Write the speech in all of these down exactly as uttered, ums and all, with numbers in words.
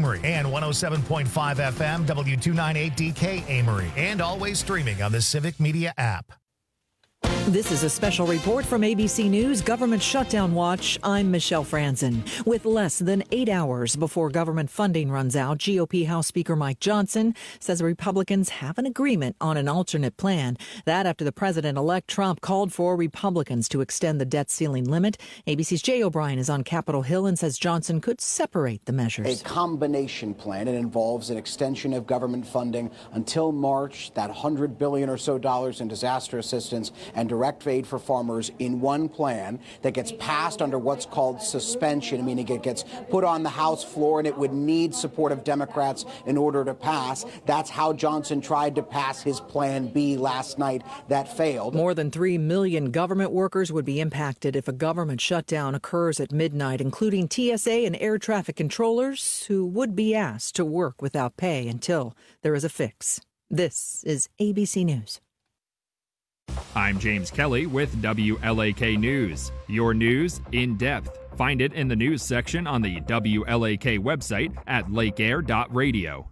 Amory, and one oh seven point five F M W two ninety-eight D K Amory, and always streaming on the Civic Media app. This is a special report from A B C News Government Shutdown Watch. I'm Michelle Franzen. With less than eight hours before government funding runs out, G O P House Speaker Mike Johnson says Republicans have an agreement on an alternate plan. That after the president-elect Trump called for Republicans to extend the debt ceiling limit. A B C's Jay O'Brien is on Capitol Hill and says Johnson could separate the measures. A combination plan. It involves an extension of government funding until March, that one hundred billion dollars or so dollars in disaster assistance and direct aid for farmers in one plan that gets passed under what's called suspension, meaning it gets put on the House floor and it would need support of Democrats in order to pass. That's how Johnson tried to pass his Plan B last night. That failed. More than three million government workers would be impacted if a government shutdown occurs at midnight, including T S A and air traffic controllers who would be asked to work without pay until there is a fix. This is A B C News. I'm James Kelly with W L A K News. Your news in depth. Find it in the news section on the W L A K website at lake air dot radio.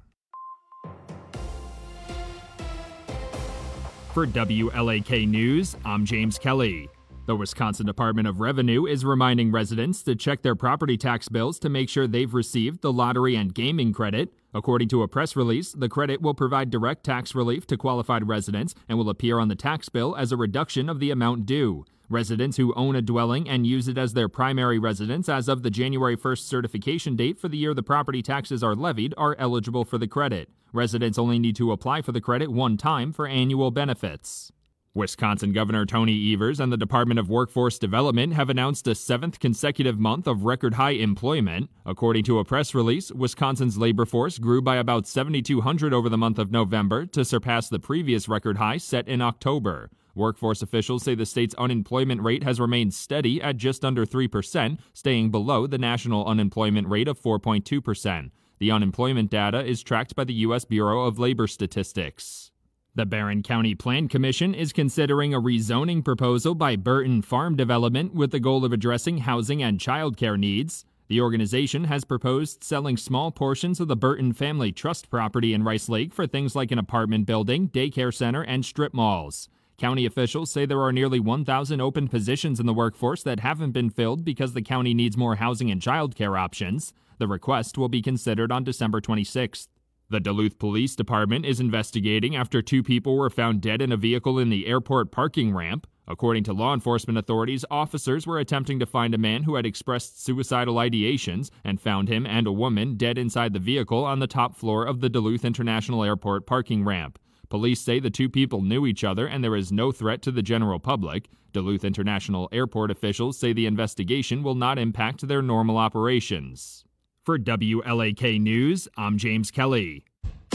For W L A K News, I'm James Kelly. The Wisconsin Department of Revenue is reminding residents to check their property tax bills to make sure they've received the lottery and gaming credit. According to a press release, the credit will provide direct tax relief to qualified residents and will appear on the tax bill as a reduction of the amount due. Residents who own a dwelling and use it as their primary residence as of the January first certification date for the year the property taxes are levied are eligible for the credit. Residents only need to apply for the credit one time for annual benefits. Wisconsin Governor Tony Evers and the Department of Workforce Development have announced a seventh consecutive month of record-high employment. According to a press release, Wisconsin's labor force grew by about seventy-two hundred over the month of November to surpass the previous record high set in October. Workforce officials say the state's unemployment rate has remained steady at just under three percent, staying below the national unemployment rate of four point two percent. The unemployment data is tracked by the U S Bureau of Labor Statistics. The Barron County Plan Commission is considering a rezoning proposal by Burton Farm Development with the goal of addressing housing and childcare needs. The organization has proposed selling small portions of the Burton Family Trust property in Rice Lake for things like an apartment building, daycare center, and strip malls. County officials say there are nearly one thousand open positions in the workforce that haven't been filled because the county needs more housing and childcare options. The request will be considered on December twenty-sixth. The Duluth Police Department is investigating after two people were found dead in a vehicle in the airport parking ramp. According to law enforcement authorities, officers were attempting to find a man who had expressed suicidal ideations and found him and a woman dead inside the vehicle on the top floor of the Duluth International Airport parking ramp. Police say the two people knew each other and there is no threat to the general public. Duluth International Airport officials say the investigation will not impact their normal operations. For W L A K News, I'm James Kelly.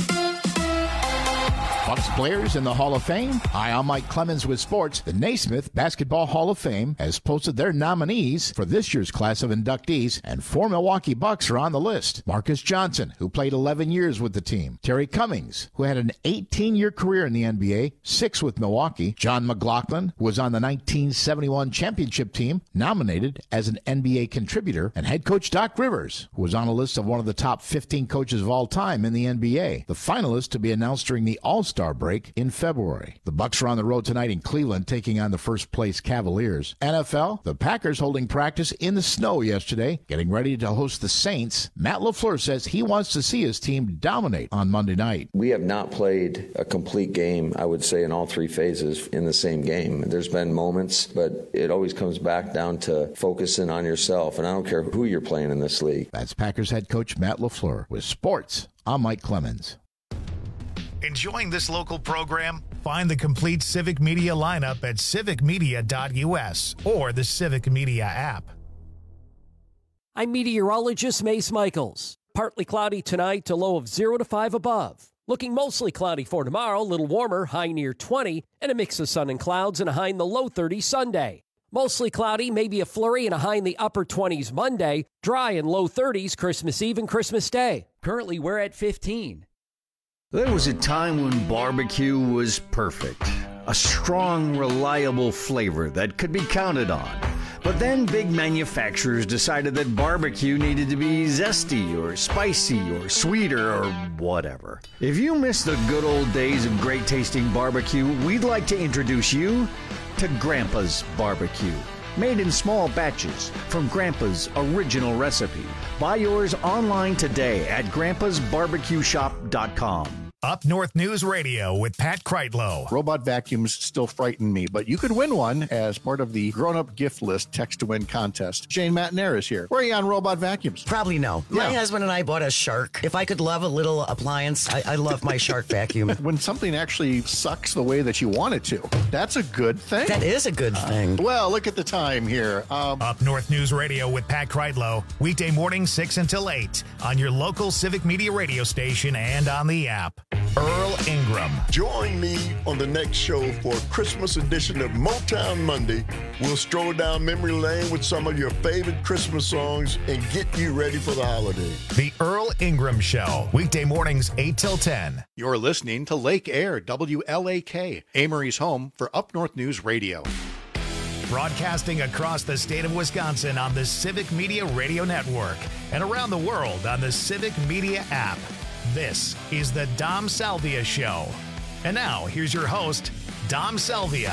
Bucks players in the Hall of Fame? Hi, I'm Mike Clemens with sports. The Naismith Basketball Hall of Fame has posted their nominees for this year's class of inductees, and four Milwaukee Bucks are on the list. Marcus Johnson, who played eleven years with the team. Terry Cummings, who had an eighteen-year career in the N B A, six with Milwaukee. John McLaughlin, who was on the nineteen seventy-one championship team, nominated as an N B A contributor. And head coach Doc Rivers, who was on a list of one of the top fifteen coaches of all time in the N B A. The finalists to be announced during the All-Star break in February. The Bucks are on the road tonight in Cleveland, taking on the first-place Cavaliers. N F L, the Packers holding practice in the snow yesterday, getting ready to host the Saints. Matt LaFleur says he wants to see his team dominate on Monday night. We have not played a complete game, I would say, in all three phases in the same game. There's been moments, but it always comes back down to focusing on yourself, and I don't care who you're playing in this league. That's Packers head coach Matt LaFleur. With sports, I'm Mike Clemens. Enjoying this local program? Find the complete Civic Media lineup at civic media dot U S or the Civic Media app. I'm meteorologist Mace Michaels. Partly cloudy tonight, a low of zero to five above. Looking mostly cloudy for tomorrow, a little warmer, high near twenty, and a mix of sun and clouds and a high in the low thirties Sunday. Mostly cloudy, maybe a flurry and a high in the upper twenties Monday. Dry and low thirties Christmas Eve and Christmas Day. Currently, we're at fifteen. There was a time when barbecue was perfect. A strong, reliable flavor that could be counted on. But then big manufacturers decided that barbecue needed to be zesty or spicy or sweeter or whatever. If you miss the good old days of great tasting barbecue, we'd like to introduce you to Grandpa's Barbecue. Made in small batches from Grandpa's original recipe. Buy yours online today at grandpas barbecue shop dot com. Up North News Radio with Pat Kreitlow. Robot vacuums still frighten me, but you could win one as part of the grown-up gift list text-to-win contest. Jane Matanair is here. Where are you on robot vacuums? Probably no. Yeah. My husband and I bought a Shark. If I could love a little appliance, I, I love my Shark vacuum. When something actually sucks the way that you want it to, that's a good thing. That is a good thing. Uh, well, look at the time here. Um, Up North News Radio with Pat Kreitlow. Weekday mornings six until eight on your local Civic Media radio station and on the app. Earl Ingram. Join me on the next show for a Christmas edition of Motown Monday. We'll stroll down memory lane with some of your favorite Christmas songs and get you ready for the holiday. The Earl Ingram Show. Weekday mornings eight till ten. You're listening to Lake Air, W L A K, Amory's home for Up North News Radio. Broadcasting across the state of Wisconsin on the Civic Media Radio Network and around the world on the Civic Media app. This is the Dom Salvia Show. And now, here's your host, Dom Salvia.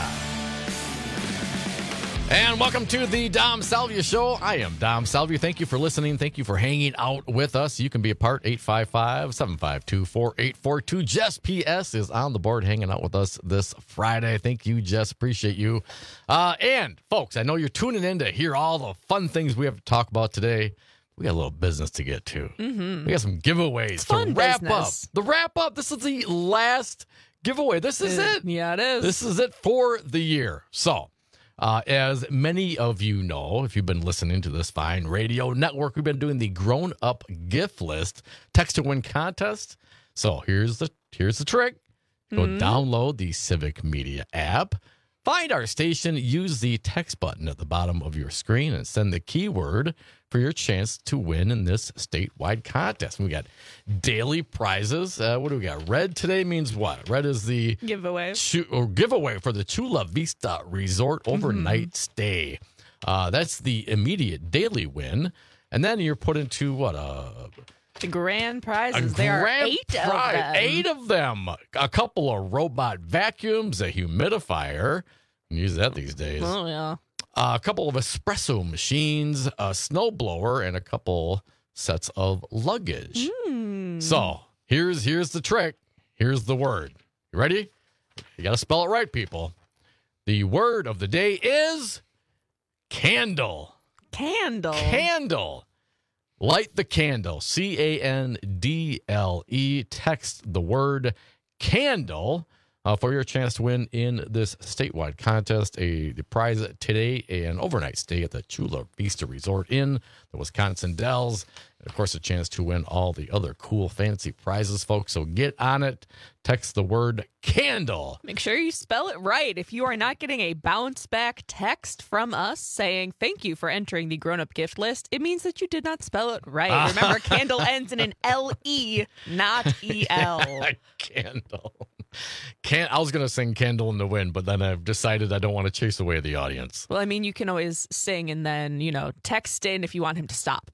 And welcome to the Dom Salvia Show. I am Dom Salvia. Thank you for listening. Thank you for hanging out with us. You can be a part, eight five five, seven five two, four eight four two. Jess P S is on the board hanging out with us this Friday. Thank you, Jess. Appreciate you. Uh, and, folks, I know you're tuning in to hear all the fun things we have to talk about today. We got a little business to get to. Mm-hmm. We got some giveaways It's to fun wrap business. up. The wrap up. This is the last giveaway. This is it. Yeah, it is. This is it for the year. So, uh, as many of you know, if you've been listening to this fine radio network, we've been doing the Grown Up Gift List Text to Win contest. So here's the here's the trick. Go Mm-hmm. download the Civic Media app. Find our station, use the text button at the bottom of your screen, and send the keyword for your chance to win in this statewide contest. We got daily prizes. Uh, what do we got? Red today means what? Red is the giveaway Chu- or giveaway for the Chula Vista Resort overnight Mm-hmm. stay. Uh, that's the immediate daily win. And then you're put into what? Uh, The grand a prizes. There are grand eight prize. of them. Eight of them. A couple of robot vacuums, a humidifier. You can use that these days. Oh, yeah. Uh, a couple of espresso machines, a snowblower, and a couple sets of luggage. Mm. So here's here's the trick. Here's the word. You ready? You got to spell it right, people. The word of the day is candle. Candle. Candle. Light the candle. C A N D L E. Text the word candle uh, for your chance to win in this statewide contest. A the prize today, an overnight stay at the Chula Vista Resort in the Wisconsin Dells. And, of course, a chance to win all the other cool fancy prizes, folks. So get on it. Text the word candle. Make sure you spell it right. If you are not getting a bounce back text from us saying thank you for entering the grown up gift list, it means that you did not spell it right. Remember, candle ends in an L E, not E L. Candle. Can't, I was going to sing Candle in the Wind, but then I've decided I don't want to chase away the audience. Well, I mean, you can always sing and then, you know, text in if you want him to stop.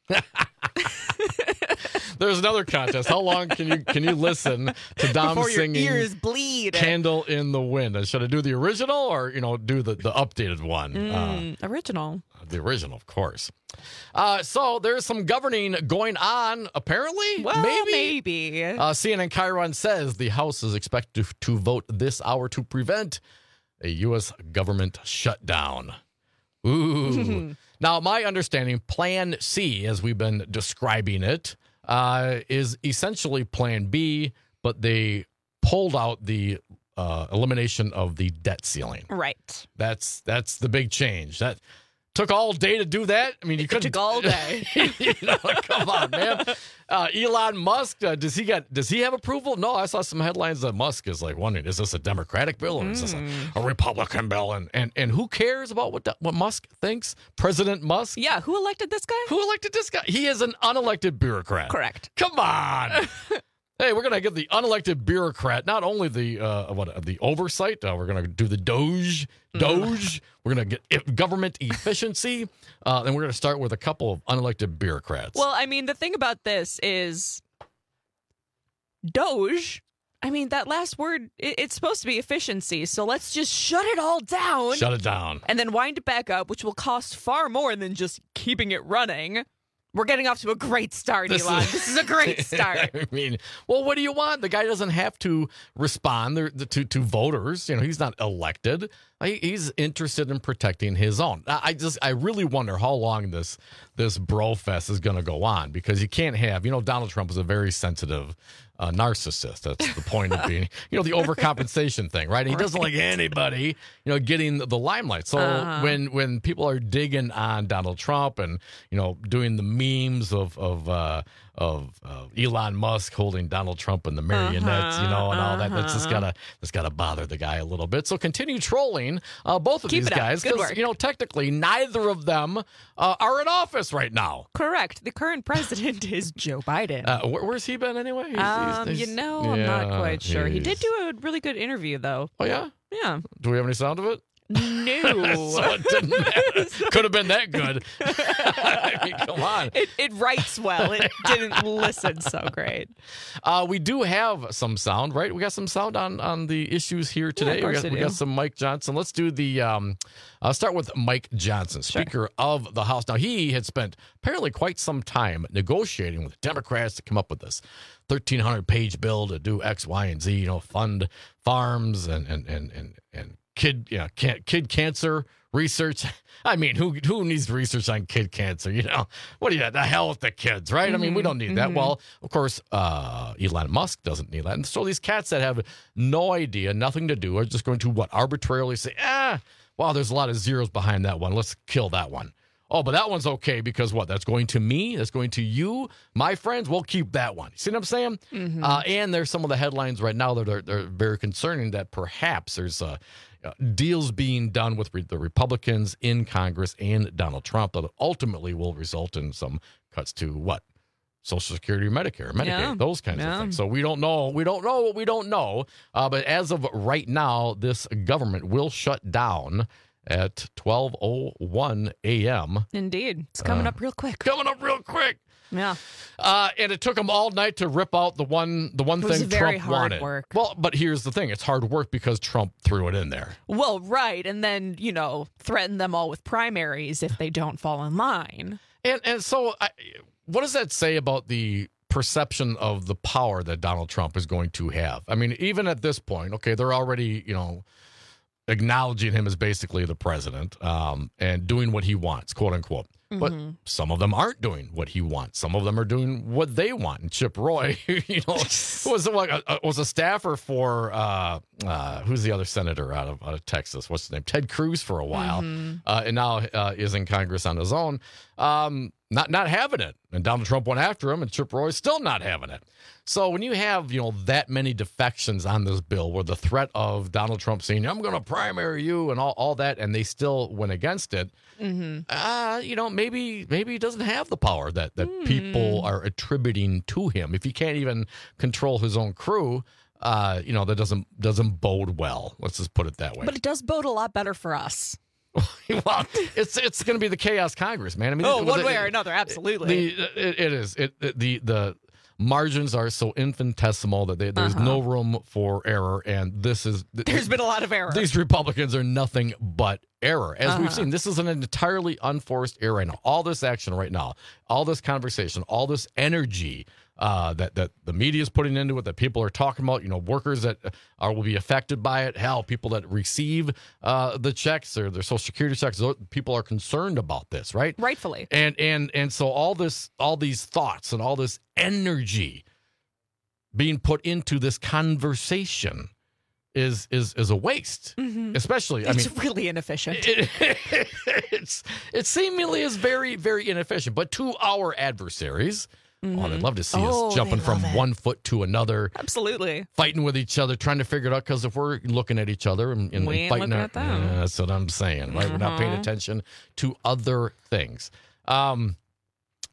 There's another contest. How long can you can you listen to Dom Before your singing ears bleed. Candle in the Wind? Should I do the original or, you know, do the, the updated one? Mm, uh, original. The original, of course. Uh, so there's some governing going on, apparently. Well, maybe. maybe. Uh, C N N Chiron says the House is expected to, to vote this hour to prevent a U S government shutdown. Ooh. Now, my understanding, Plan C, as we've been describing it, uh, is essentially Plan B, but they pulled out the uh, elimination of the debt ceiling. Right. That's that's the big change. That took all day to do that. I mean, you couldn't. It took all day. You know, come on, man. Uh, Elon Musk, uh, does he get? Does he have approval? No, I saw some headlines that Musk is like wondering: is this a Democratic bill or is this a, a Republican bill? And and and who cares about what what Musk thinks? President Musk. Yeah, who elected this guy? Who elected this guy? He is an unelected bureaucrat. Correct. Come on. Hey, we're going to give the unelected bureaucrat not only the uh, what the oversight, uh, we're going to do the Doge, Doge. We're going to get government efficiency, uh, and we're going to start with a couple of unelected bureaucrats. Well, I mean, the thing about this is Doge. I mean, that last word, it, it's supposed to be efficiency, so let's just shut it all down. Shut it down. And then wind it back up, which will cost far more than just keeping it running. We're getting off to a great start, This Elon. is- This is a great start. I mean, well, what do you want? The guy doesn't have to respond there- to to voters. You know, he's not elected. He- He's interested in protecting his own. I I just, I really wonder how long this this bro fest is going to go on, because you can't have, you know, Donald Trump is a very sensitive uh, narcissist. That's the point of being, you know, the overcompensation thing, right? He doesn't like anybody, you know, getting the limelight. So Uh-huh. when when people are digging on Donald Trump and, you know, doing the memes of of uh, of uh, Elon Musk holding Donald Trump in the marionettes, you know, and all that, that's just Uh-huh. gotta that's gotta bother the guy a little bit. So continue trolling uh, both of Keep these it up. guys, Good because work. you know technically neither of them uh, are in office right now. Correct. The current president is Joe Biden. Uh, where, where's he been anyway? He's- he's- um, he's- you know, I'm not yeah, quite sure. He did he's- do a really good interview, though. Oh yeah. Yeah. Do we have any sound of it? No. So it didn't matter. Could have been that good. I mean, come on. It, it writes well. It didn't listen so great. Uh, we do have some sound, right? We got some sound on, on the issues here today. of course we got, we we got do. some Mike Johnson. Let's do the. Um, I'll start with Mike Johnson, Speaker of the House. Now, he had spent apparently quite some time negotiating with Democrats to come up with this thirteen hundred page bill to do X, Y, and Z. You know, fund farms and and and and and kid, yeah, can, kid cancer research. I mean, who who needs research on kid cancer? You know, what do you? The hell with the kids, right? I mean, we don't need that. Well, of course, uh, Elon Musk doesn't need that. And so these cats that have no idea, nothing to do, are just going to what arbitrarily say, ah, wow, there's a lot of zeros behind that one. Let's kill that one. Oh, but that one's okay because what? That's going to me. That's going to you, my friends. We'll keep that one. See what I'm saying? Mm-hmm. Uh, and there's some of the headlines right now that are they're very concerning that perhaps there's uh, uh, deals being done with re- the Republicans in Congress and Donald Trump that ultimately will result in some cuts to what? Social Security, Medicare, Medicaid, Yeah. those kinds Yeah. of things. So we don't know. We don't know what we don't know. Uh, but as of right now, this government will shut down at twelve oh one a.m. Indeed. It's coming Uh, up real quick. Coming up real quick. Yeah. Uh, and it took them all night to rip out the one the one It was thing very Trump hard wanted. work. Well, but here's the thing. It's hard work because Trump threw it in there. Well, right. And then, you know, threaten them all with primaries if they don't fall in line. And and so I, what does that say about the perception of the power that Donald Trump is going to have? I mean, even at this point, okay, they're already, you know, acknowledging him as basically the president um, and doing what he wants, quote unquote. But Mm-hmm. some of them aren't doing what he wants. Some of them are doing what they want. And Chip Roy, you know, was like a, was a staffer for uh, uh, who's the other senator out of, out of Texas? What's his name? Ted Cruz for a while, Mm-hmm. uh, and now uh, is in Congress on his own. Um, not not having it, and Donald Trump went after him, and Chip Roy is still not having it. So when you have, you know, that many defections on this bill, where the threat of Donald Trump saying I'm going to primary you and all, all that, and they still went against it, Mm-hmm. uh, you know, maybe maybe he doesn't have the power that that people are attributing to him. If he can't even control his own crew, uh, you know, that doesn't doesn't bode well. Let's just put it that way. But it does bode a lot better for us. Well, it's it's going to be the chaos Congress, man. I mean, Oh, it- one it- way or another, absolutely. The, it, it is. It, it the the margins are so infinitesimal that they, there's Uh-huh. no room for error, and this is There's been a lot of error. These Republicans are nothing but error, as we've Uh-huh. seen. This is an entirely unforced error right now. All this action right now, all this conversation, all this energy uh, that that the media is putting into it, that people are talking about. You know, workers that are will be affected by it. Hell, people that receive uh, the checks or their Social Security checks, those people are concerned about this, right? Rightfully. And and and so all this, all these thoughts and all this energy being put into this conversation is is is a waste. Mhm. Especially, I It's mean, really inefficient. it, it's it seemingly is very very inefficient. But to our adversaries, oh, they'd love to see Oh, us jumping they from love it. one foot to another, Absolutely. fighting with each other, trying to figure it out. Because if we're looking at each other and, and We ain't fighting, looking our, at them. Yeah, that's what I'm saying. Right, we're not paying Mhm. attention to other things. Um,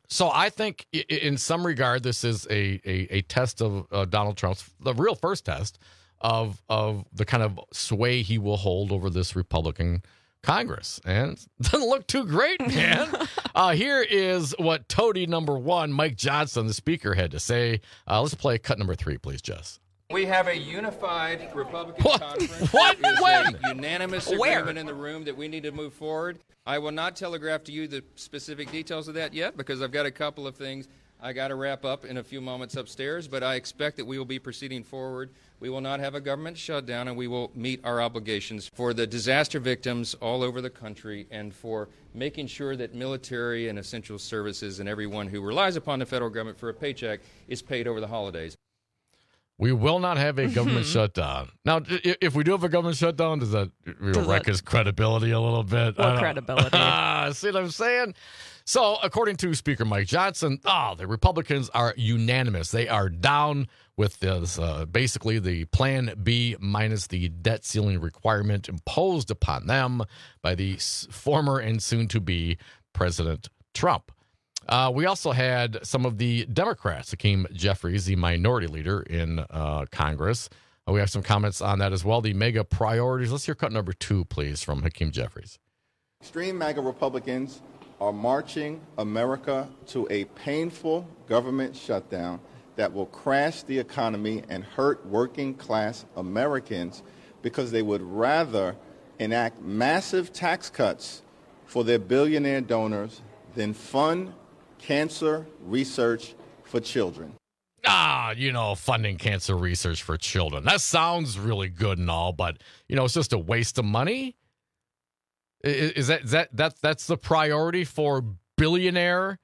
So I think i- in some regard, this is a, a, a test of uh, Donald Trump's, the real first test of of the kind of sway he will hold over this Republican Congress. And it doesn't look too great, man. uh, here is what Toady number one, Mike Johnson, the speaker, had to say. Uh, let's play cut number three, please, Jess. We have a unified Republican What? conference. What? There is When? a unanimous Where? agreement in the room that we need to move forward. I will not telegraph to you the specific details of that yet because I've got a couple of things I got to wrap up in a few moments upstairs, but I expect that we will be proceeding forward. We will not have a government shutdown, and we will meet our obligations for the disaster victims all over the country and for making sure that military and essential services and everyone who relies upon the federal government for a paycheck is paid over the holidays. We will not have a government shutdown. Now, i- if we do have a government shutdown, does that you know, Does wreck that- his credibility a little bit? What I don't- credibility? See what I'm saying? So, according to Speaker Mike Johnson, oh, the Republicans are unanimous. They are down with this, uh, basically the Plan B minus the debt ceiling requirement imposed upon them by the s- former and soon-to-be President Trump. Uh, we also had some of the Democrats, Hakeem Jeffries, the minority leader in uh, Congress. Uh, we have some comments on that as well. The mega priorities. Let's hear cut number two, please, from Hakeem Jeffries. Extreme MAGA Republicans are marching America to a painful government shutdown that will crash the economy and hurt working class Americans because they would rather enact massive tax cuts for their billionaire donors than fund cancer research for children. Ah, you know, funding cancer research for children. That sounds really good and all, but, you know, it's just a waste of money. I- Is that, is that, that that's the priority for billionaire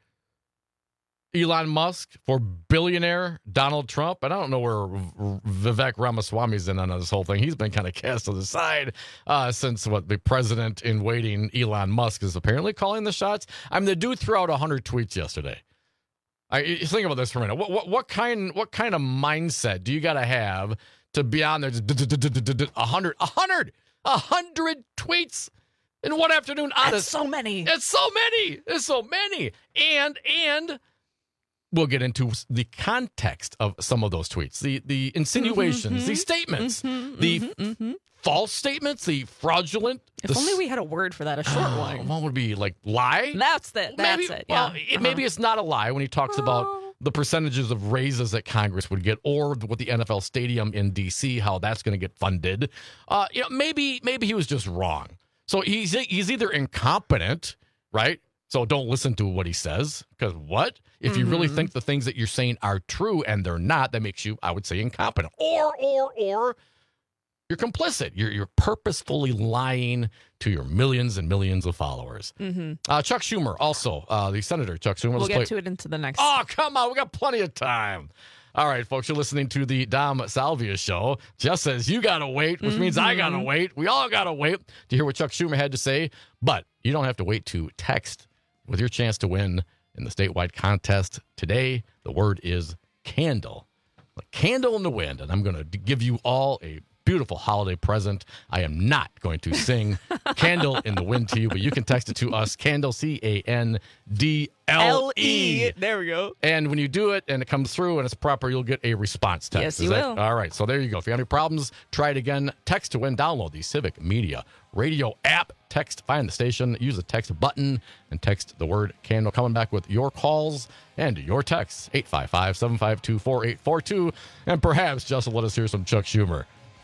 Elon Musk, for billionaire Donald Trump? And I don't know where V- Vivek Ramaswamy's in on this whole thing. He's been kind of cast to the side uh, since what the president in waiting, Elon Musk, is apparently calling the shots. I mean, the dude threw out one hundred tweets yesterday. I you think about this for a minute. What what, what kind what kind of mindset do you got to have to be on there? A hundred, a hundred, a hundred tweets in one afternoon. That's so many. It's so many. It's so many. And and we'll get into the context of some of those tweets, the the insinuations, Mhm, the mhm, statements, mhm, the mhm, mhm. false statements, the fraudulent. If the only s- we had a word for that, a short Oh, one. What would be like lie? That's it. That's maybe, it. Well, Yeah. it, Uh-huh. maybe it's not a lie when he talks about the percentages of raises that Congress would get, or with the N F L stadium in D C, how that's going to get funded. Uh, you know, maybe maybe he was just wrong. So he's he's either incompetent, right? So don't listen to what he says, because what? If you really Mhm. think the things that you're saying are true and they're not, that makes you, I would say, incompetent. Or or or you're complicit. You're you're purposefully lying to your millions and millions of followers. Mm-hmm. Uh, Chuck Schumer, also uh, the Senator Chuck Schumer. We'll Let's get play- to it into the next. Oh, come on. We got plenty of time. All right, folks, you're listening to the Dom Salvia Show. Jess says you got to wait, which means I got to Mhm. wait. We all got to wait to hear what Chuck Schumer had to say. But you don't have to wait to text with your chance to win in the statewide contest. Today, the word is candle. A candle in the wind. And I'm going to give you all a beautiful holiday present. I am not going to sing Candle in the Wind to you, but you can text it to us, Candle, C A N D L E. There we go. And when you do it and it comes through and it's proper, you'll get a response text. Yes, Is you that- will. All right. So there you go. If you have any problems, try it again. Text to win. Download the Civic Media Radio app. Text, find the station, use the text button, and text the word candle. Coming back with your calls and your texts, eight five five, seven five two, four eight four two. And perhaps just let us hear some Chuck Schumer.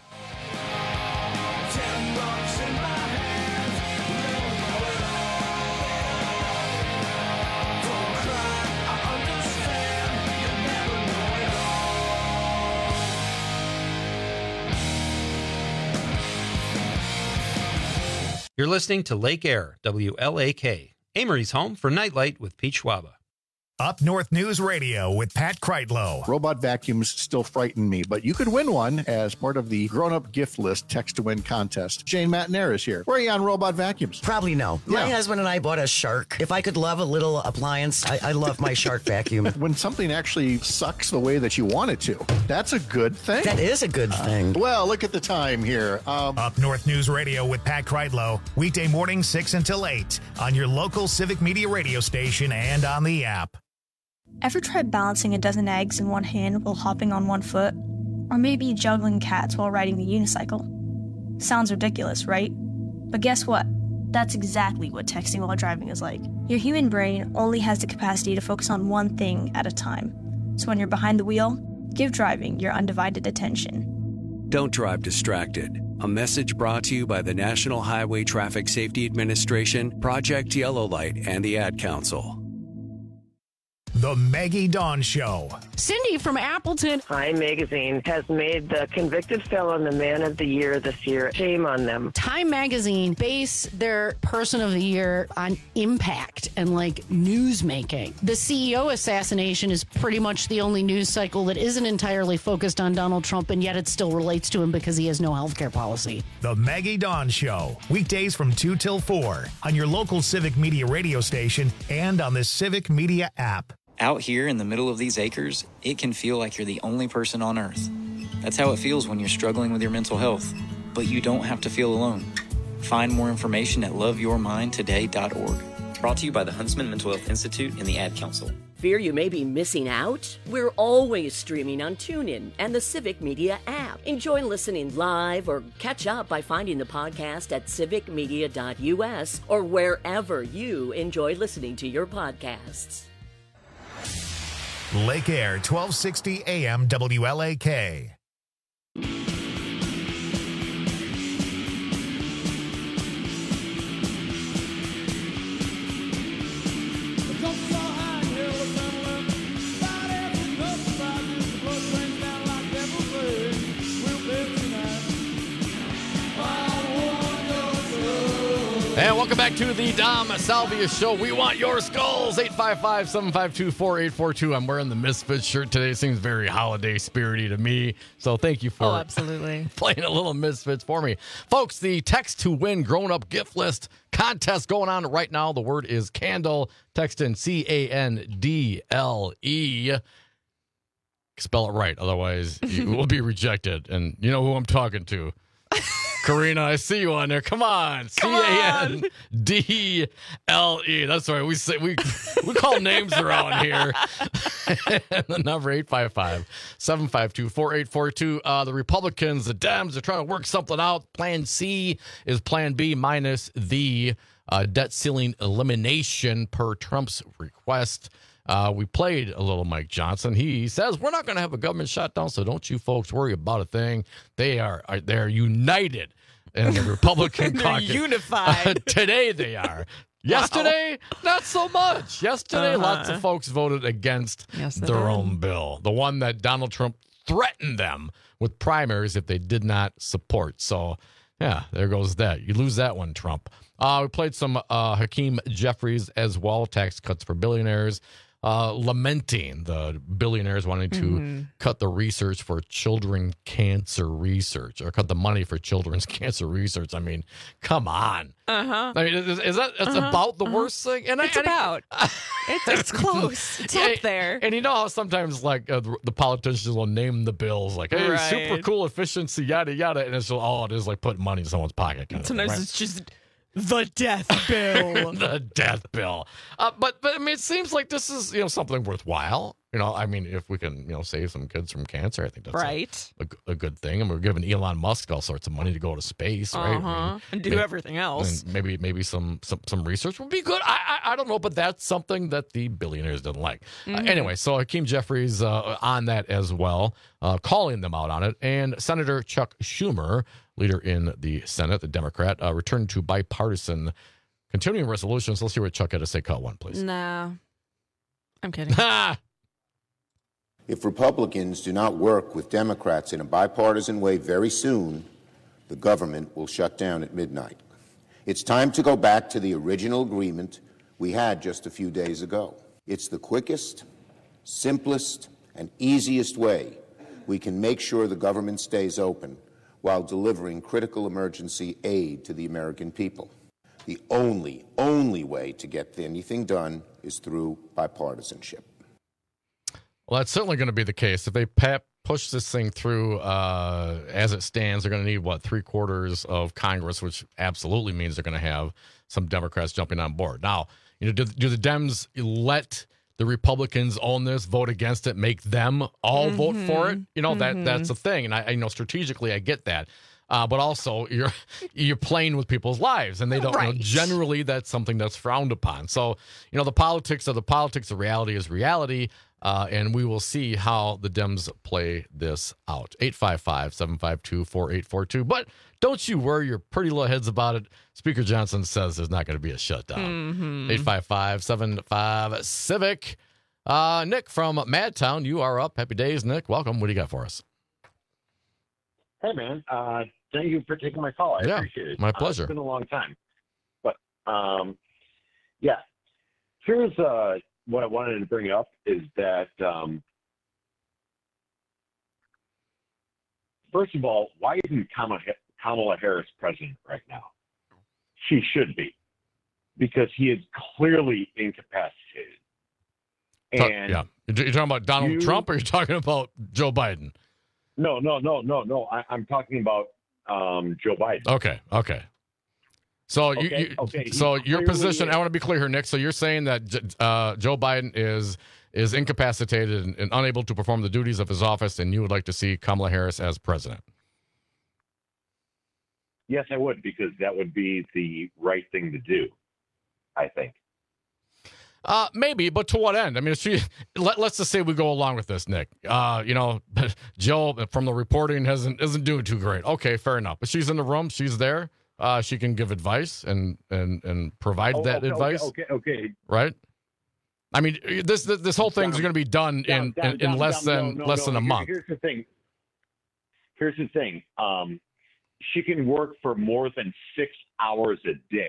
You're listening to Lake Air, W L A K, Amory's home for Nightlight with Pete Schwaba. Up North News Radio with Pat Kreitlow. Robot vacuums still frighten me, but you could win one as part of the grown-up gift list text to win contest. Jane Matner is here. Where are you on robot vacuums? Probably no. My Yeah. husband and I bought a Shark. If I could love a little appliance, I, I love my Shark vacuum. When something actually sucks the way that you want it to, that's a good thing. That is a good thing. Well, look at the time here. Um, Up North News Radio with Pat Kreitlow. Weekday morning, six until eight on your local Civic Media radio station and on the app. Ever try balancing a dozen eggs in one hand while hopping on one foot? Or maybe juggling cats while riding a unicycle? Sounds ridiculous, right? But guess what? That's exactly what texting while driving is like. Your human brain only has the capacity to focus on one thing at a time. So when you're behind the wheel, give driving your undivided attention. Don't drive distracted. A message brought to you by the National Highway Traffic Safety Administration, Project Yellow Light, and the Ad Council. The Maggie Dawn Show. Cindy from Appleton. Time Magazine has made the convicted felon the man of the year this year. Shame on them. Time Magazine base their person of the year on impact and like news making. The C E O assassination is pretty much the only news cycle that isn't entirely focused on Donald Trump, and yet it still relates to him because he has no health care policy. The Maggie Dawn Show. Weekdays from two till four on your local Civic Media radio station and on the Civic Media app. Out here in the middle of these acres, it can feel like you're the only person on Earth. That's how it feels when you're struggling with your mental health. But you don't have to feel alone. Find more information at love your mind today dot org. Brought to you by the Huntsman Mental Health Institute and the Ad Council. Fear you may be missing out? We're always streaming on TuneIn and the Civic Media app. Enjoy listening live or catch up by finding the podcast at civic media dot u s or wherever you enjoy listening to your podcasts. Lake Air, twelve sixty A M W L A K. And welcome back to the Dom Salvia Show. We want your skulls. eight five five, seven five two, four eight four two. I'm wearing the Misfits shirt today. It seems very holiday spirity to me. So thank you for oh, absolutely. playing a little Misfits for me. Folks, the text to win grown-up gift list contest going on right now. The word is candle. Text in C A N D L E. Spell it right. Otherwise, you will be rejected. And you know who I'm talking to. Karina, I see you on there. Come on. C A N D L E. That's right. We say we we call names around here. And the number eight five five, seven five two, four eight four two. Uh, the Republicans, the Dems, are trying to work something out. Plan C is Plan B minus the uh, debt ceiling elimination per Trump's request. Uh, we played a little Mike Johnson. He says we're not going to have a government shutdown, so don't you folks worry about a thing. They are, are they're united in the Republican they're caucus. unified. Uh, today they are. Yesterday, wow. not so much. Yesterday, uh-huh. lots of folks voted against yes, their did. own bill, the one that Donald Trump threatened them with primaries if they did not support. So, yeah, there goes that. You lose that one, Trump. Uh, we played some uh, Hakeem Jeffries as well, tax cuts for billionaires. Uh, lamenting the billionaires wanting to mm-hmm. cut the research for children cancer research or cut the money for children's cancer research. I mean, come on. Uh-huh. I mean, is, is that it's uh-huh. about the uh-huh. worst thing? And it's I, about. I, it's, it's close. It's yeah, up there. And you know how sometimes like uh, the, the politicians will name the bills like, hey, right. super cool efficiency, yada, yada. And it's just, all it is like putting money in someone's pocket. Kind Sometimes of thing, right? it's just... The death bill. The death bill. Uh, but, but, I mean, it seems like this is, you know, something worthwhile. You know, I mean, if we can, you know, save some kids from cancer, I think that's right. a, a, a good thing. And we're giving Elon Musk all sorts of money to go to space, uh-huh. right? I mean, and do maybe, everything else. And maybe maybe some, some, some research would be good. I, I I don't know, but that's something that the billionaires didn't like. Mm-hmm. Uh, anyway, so Hakeem Jeffries uh, on that as well, uh, calling them out on it. And Senator Chuck Schumer, leader in the Senate, the Democrat, uh, returned to bipartisan continuing resolutions. Let's hear what Chuck had to say. Cut one, please. Nah. I'm kidding. If Republicans do not work with Democrats in a bipartisan way very soon, the government will shut down at midnight. It's time to go back to the original agreement we had just a few days ago. It's the quickest, simplest, and easiest way we can make sure the government stays open while delivering critical emergency aid to the American people. The only, only way to get anything done is through bipartisanship. Well, that's certainly going to be the case. If they pa- push this thing through uh, as it stands, they're going to need, what, three quarters of Congress, which absolutely means they're going to have some Democrats jumping on board. Now, you know, do, do the Dems let the Republicans own this, vote against it, make them all mm-hmm. vote for it. You know, mm-hmm. that that's a thing. And I, I you know, strategically, I get that. Uh, but also, you're you're playing with people's lives, and they don't right. know. Generally, that's something that's frowned upon. So, you know, the politics of the politics of reality is reality, uh, and we will see how the Dems play this out. eight five five, seven five two, four eight four two. But don't you worry your pretty little heads about it. Speaker Johnson says there's not going to be a shutdown. Mm-hmm. eight five five, seven five, Civic. Uh, Nick from Madtown, you are up. Happy days, Nick. Welcome. What do you got for us? Hey, man. Uh, thank you for taking my call. I yeah, appreciate it. My pleasure. Uh, it's been a long time. But, um, yeah. Here's uh, what I wanted to bring up is that, um, first of all, why isn't Kamala, Kamala Harris president right now? She should be, because he is clearly incapacitated. Talk, And yeah. You're talking about Donald you, Trump, or you're talking about Joe Biden? No, no, no, no, no. I, I'm talking about um, Joe Biden. Okay, okay. So you, okay, you okay. so your Clearly, position. I want to be clear here, Nick. So you're saying that uh, Joe Biden is is incapacitated and, and unable to perform the duties of his office, and you would like to see Kamala Harris as president? Yes, I would, because that would be the right thing to do, I think. Uh, maybe, but to what end? I mean, if she, let, let's just say we go along with this, Nick. Uh, you know, Joe, from the reporting, hasn't isn't doing too great. Okay, fair enough. But she's in the room. She's there. Uh, she can give advice and and and provide Oh, that okay, advice. Okay, okay, okay. Right. I mean, this this, this whole thing's Down, going to be done down, in, down, in, down, in less down, than no, no, less no. than a Here- month. Here's the thing. Here's the thing. Um, she can work for more than six hours a day.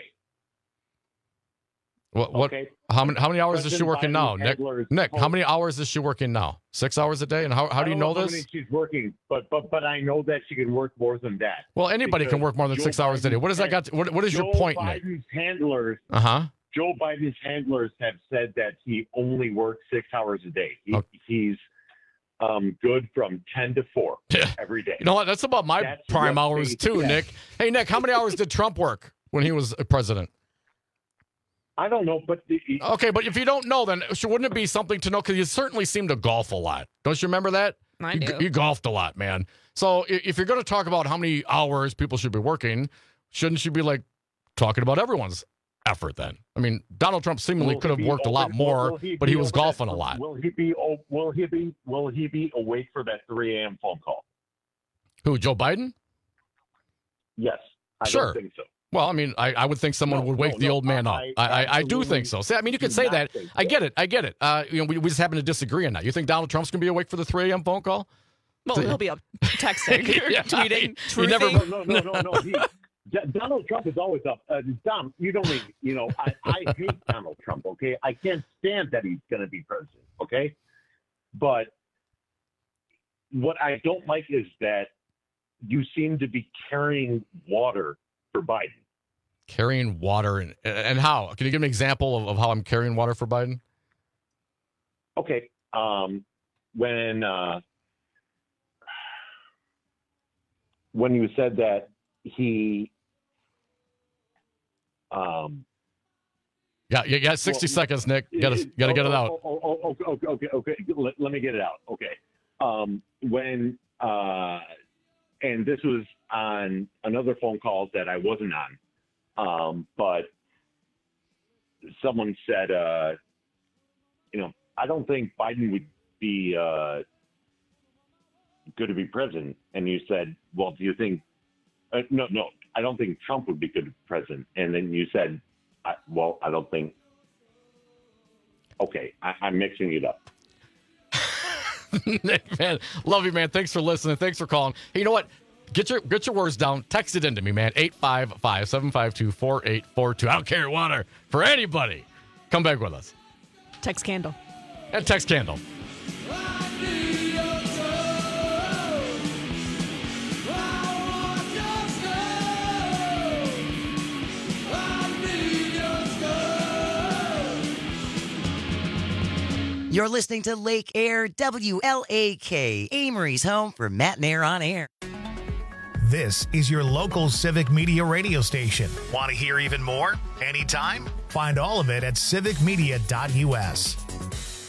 What what? Okay. How many how many hours is she President working now, Biden's Nick? handlers Nick, how told- many hours is she working now? Six hours a day, and how how I do you don't know how this? many she's working, but but but I know that she can work more than that. Well, anybody can Because work more than Joe six hours a day. What does that got? To, what what is your Joe point, Nick? Biden's handlers, Uh huh. Joe Biden's handlers have said that he only works six hours a day. He, Okay. He's um, good from ten to four every day. You know what? That's about my That's prime what hours they too, said. Nick. Hey, Nick, how many hours did Trump work when he was president? I don't know, but the, Okay, but if you don't know, then sh- wouldn't it be something to know? Because you certainly seem to golf a lot. Don't you remember that? I you, do. You golfed a lot, man. So i- if you're going to talk about how many hours people should be working, shouldn't you be like talking about everyone's effort then? I mean, Donald Trump seemingly Will could he have be worked a lot over- more, will he but be he was over that- golfing a lot. Will he be? oh, Will he be? Will he be awake for that three a.m. phone call? Who, Joe Biden? Yes, I Sure. don't think so. Well, I mean, I, I would think someone No, would wake no, the no, old man up. I I, I, I do absolutely think so. See, I mean, you could do say not that. think I so. get it. I get it. Uh, you know, we, we just happen to disagree on that. You think Donald Trump's going to be awake for the three a.m. phone call? Well, he'll be up texting, Yeah, tweeting, he- he never- truthing. No, no, no, no, no. He, D- Donald Trump is always up. Uh, Dom, you don't need, you know, I, I hate Donald Trump, okay? I can't stand that he's going to be president, okay? But what I don't like is that you seem to be carrying water for Biden. Carrying water. And, and how? Can you give me an example of, of how I'm carrying water for Biden? Okay. Um, when uh, when you said that he um, Yeah, you got sixty Well, seconds, Nick. You gotta, gotta get it out. Oh, oh, oh, oh, okay, okay, okay. Let, let me get it out. Okay. Um, when uh, and this was on another phone call that I wasn't on, um, but someone said, uh, you know, I don't think Biden would be uh, good to be president. And you said, well, do you think? Uh, no, no, I don't think Trump would be good to be president. And then you said, I, well, I don't think. Okay, I, I'm mixing it up. Nick, man, love you, man. Thanks for listening. Thanks for calling. Hey, you know what? Get your get your words down. Text it into me, man. eight five five, seven five two, four eight four two. I don't carry water for anybody. Come back with us. Text Candle. And text Candle. You're listening to Lake Air W L A K, Amory's home for Matt and Air on Air. This is your local Civic Media radio station. Want to hear even more? Anytime? Find all of it at civic media dot u s.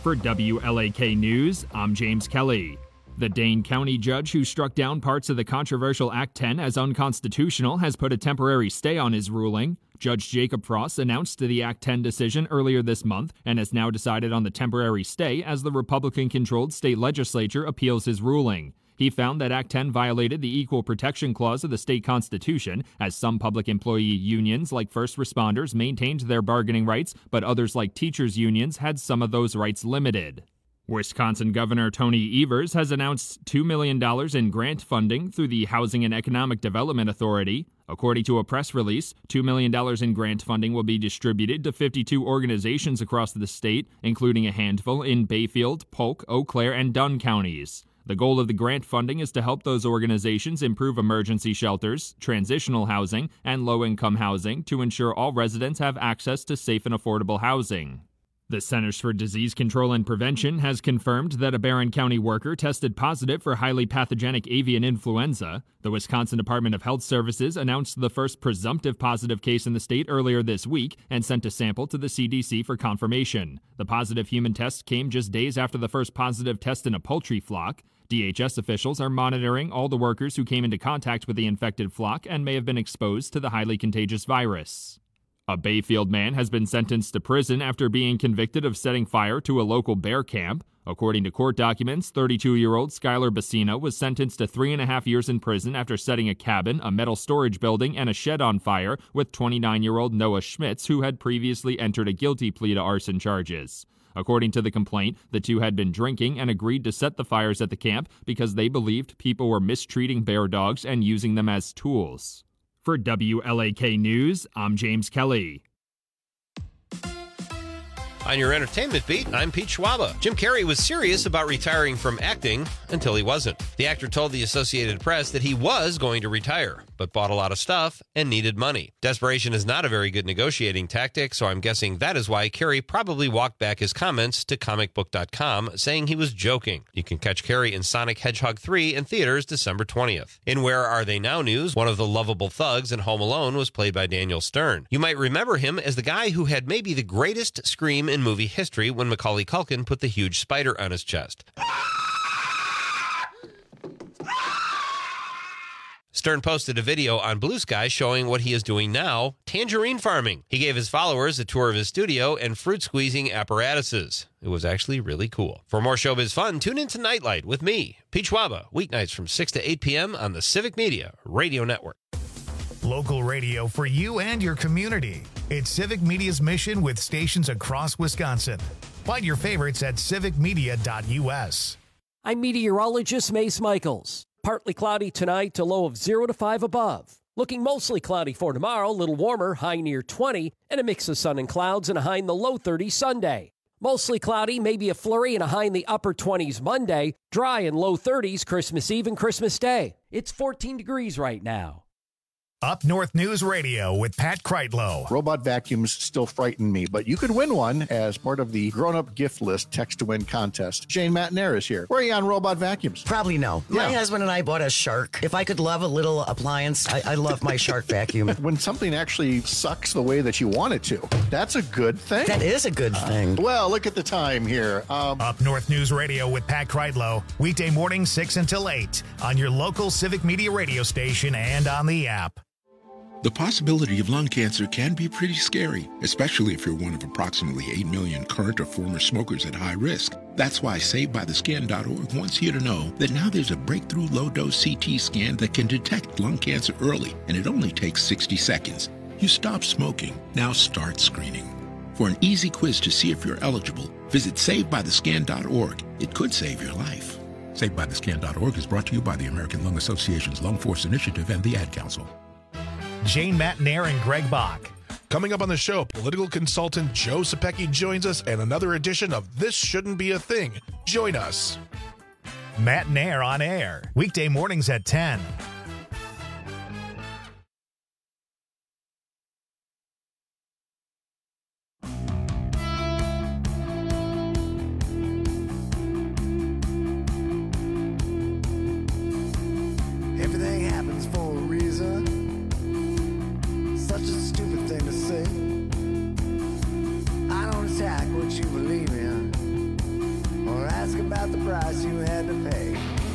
For W L A K News, I'm James Kelly. The Dane County judge who struck down parts of the controversial Act ten as unconstitutional has put a temporary stay on his ruling. Judge Jacob Frost announced the Act ten decision earlier this month and has now decided on the temporary stay as the Republican-controlled state legislature appeals his ruling. He found that Act ten violated the Equal Protection Clause of the state constitution, as some public employee unions like first responders maintained their bargaining rights, but others like teachers' unions had some of those rights limited. Wisconsin Governor Tony Evers has announced two million dollars in grant funding through the Housing and Economic Development Authority. According to a press release, two million dollars in grant funding will be distributed to fifty-two organizations across the state, including a handful in Bayfield, Polk, Eau Claire, and Dunn counties. The goal of the grant funding is to help those organizations improve emergency shelters, transitional housing, and low-income housing to ensure all residents have access to safe and affordable housing. The Centers for Disease Control and Prevention has confirmed that a Barron County worker tested positive for highly pathogenic avian influenza. The Wisconsin Department of Health Services announced the first presumptive positive case in the state earlier this week and sent a sample to the C D C for confirmation. The positive human test came just days after the first positive test in a poultry flock. D H S officials are monitoring all the workers who came into contact with the infected flock and may have been exposed to the highly contagious virus. A Bayfield man has been sentenced to prison after being convicted of setting fire to a local bear camp. According to court documents, thirty-two-year-old Skylar Bassina was sentenced to three and a half years in prison after setting a cabin, a metal storage building, and a shed on fire with twenty-nine-year-old Noah Schmitz, who had previously entered a guilty plea to arson charges. According to the complaint, the two had been drinking and agreed to set the fires at the camp because they believed people were mistreating bear dogs and using them as tools. For W L A K News, I'm James Kelly. On your entertainment beat, I'm Pete Schwaba. Jim Carrey was serious about retiring from acting until he wasn't. The actor told the Associated Press that he was going to retire, but bought a lot of stuff and needed money. Desperation is not a very good negotiating tactic, so I'm guessing that is why Carrey probably walked back his comments to comic book dot com, saying he was joking. You can catch Carrey in Sonic Hedgehog three in theaters December twentieth. In Where Are They Now news, one of the lovable thugs in Home Alone was played by Daniel Stern. You might remember him as the guy who had maybe the greatest scream in movie history when Macaulay Culkin put the huge spider on his chest. Stern posted a video on Blue Sky showing what he is doing now, tangerine farming. He gave his followers a tour of his studio and fruit squeezing apparatuses. It was actually really cool. For more showbiz fun, tune in to Nightlight with me, Pete Schwaba, weeknights from six to eight p.m. on the Civic Media Radio Network. Local radio for you and your community. It's Civic Media's mission with stations across Wisconsin. Find your favorites at civic media dot u s. I'm meteorologist Mace Michaels. Partly cloudy tonight to low of zero to five above. Looking mostly cloudy for tomorrow, a little warmer, high near twenty, and a mix of sun and clouds and a high in the low thirties Sunday. Mostly cloudy, maybe a flurry and a high in the upper twenties Monday. Dry and low thirties Christmas Eve and Christmas Day. It's fourteen degrees right now. Up North News Radio with Pat Kreitlow. Robot vacuums still frighten me, but you could win one as part of the grown-up gift list text to win contest. Shane Matnair is here. Where are you on robot vacuums? Probably no. Yeah. My husband and I bought a Shark. If I could love a little appliance, I, I love my Shark vacuum. When something actually sucks the way that you want it to, that's a good thing. That is a good thing. Uh, well, look at the time here. Um, Up North News Radio with Pat Kreitlow. Weekday mornings six until eight on your local Civic Media radio station and on the app. The possibility of lung cancer can be pretty scary, especially if you're one of approximately eight million current or former smokers at high risk. That's why Saved By The Scan dot org wants you to know that now there's a breakthrough low-dose C T scan that can detect lung cancer early, and it only takes sixty seconds. You stop smoking, now start screening. For an easy quiz to see if you're eligible, visit Saved By The Scan dot org. It could save your life. Saved By The Scan dot org is brought to you by the American Lung Association's Lung Force Initiative and the Ad Council. Jane Matnair and Greg Bach. Coming up on the show, political consultant Joe Sapecki joins us and another edition of This Shouldn't Be a Thing. Join us. Matnair on air, weekday mornings at ten. Everything happens for a reason. Such a stupid thing to say. I don't attack what you believe in. about the price you had to pay.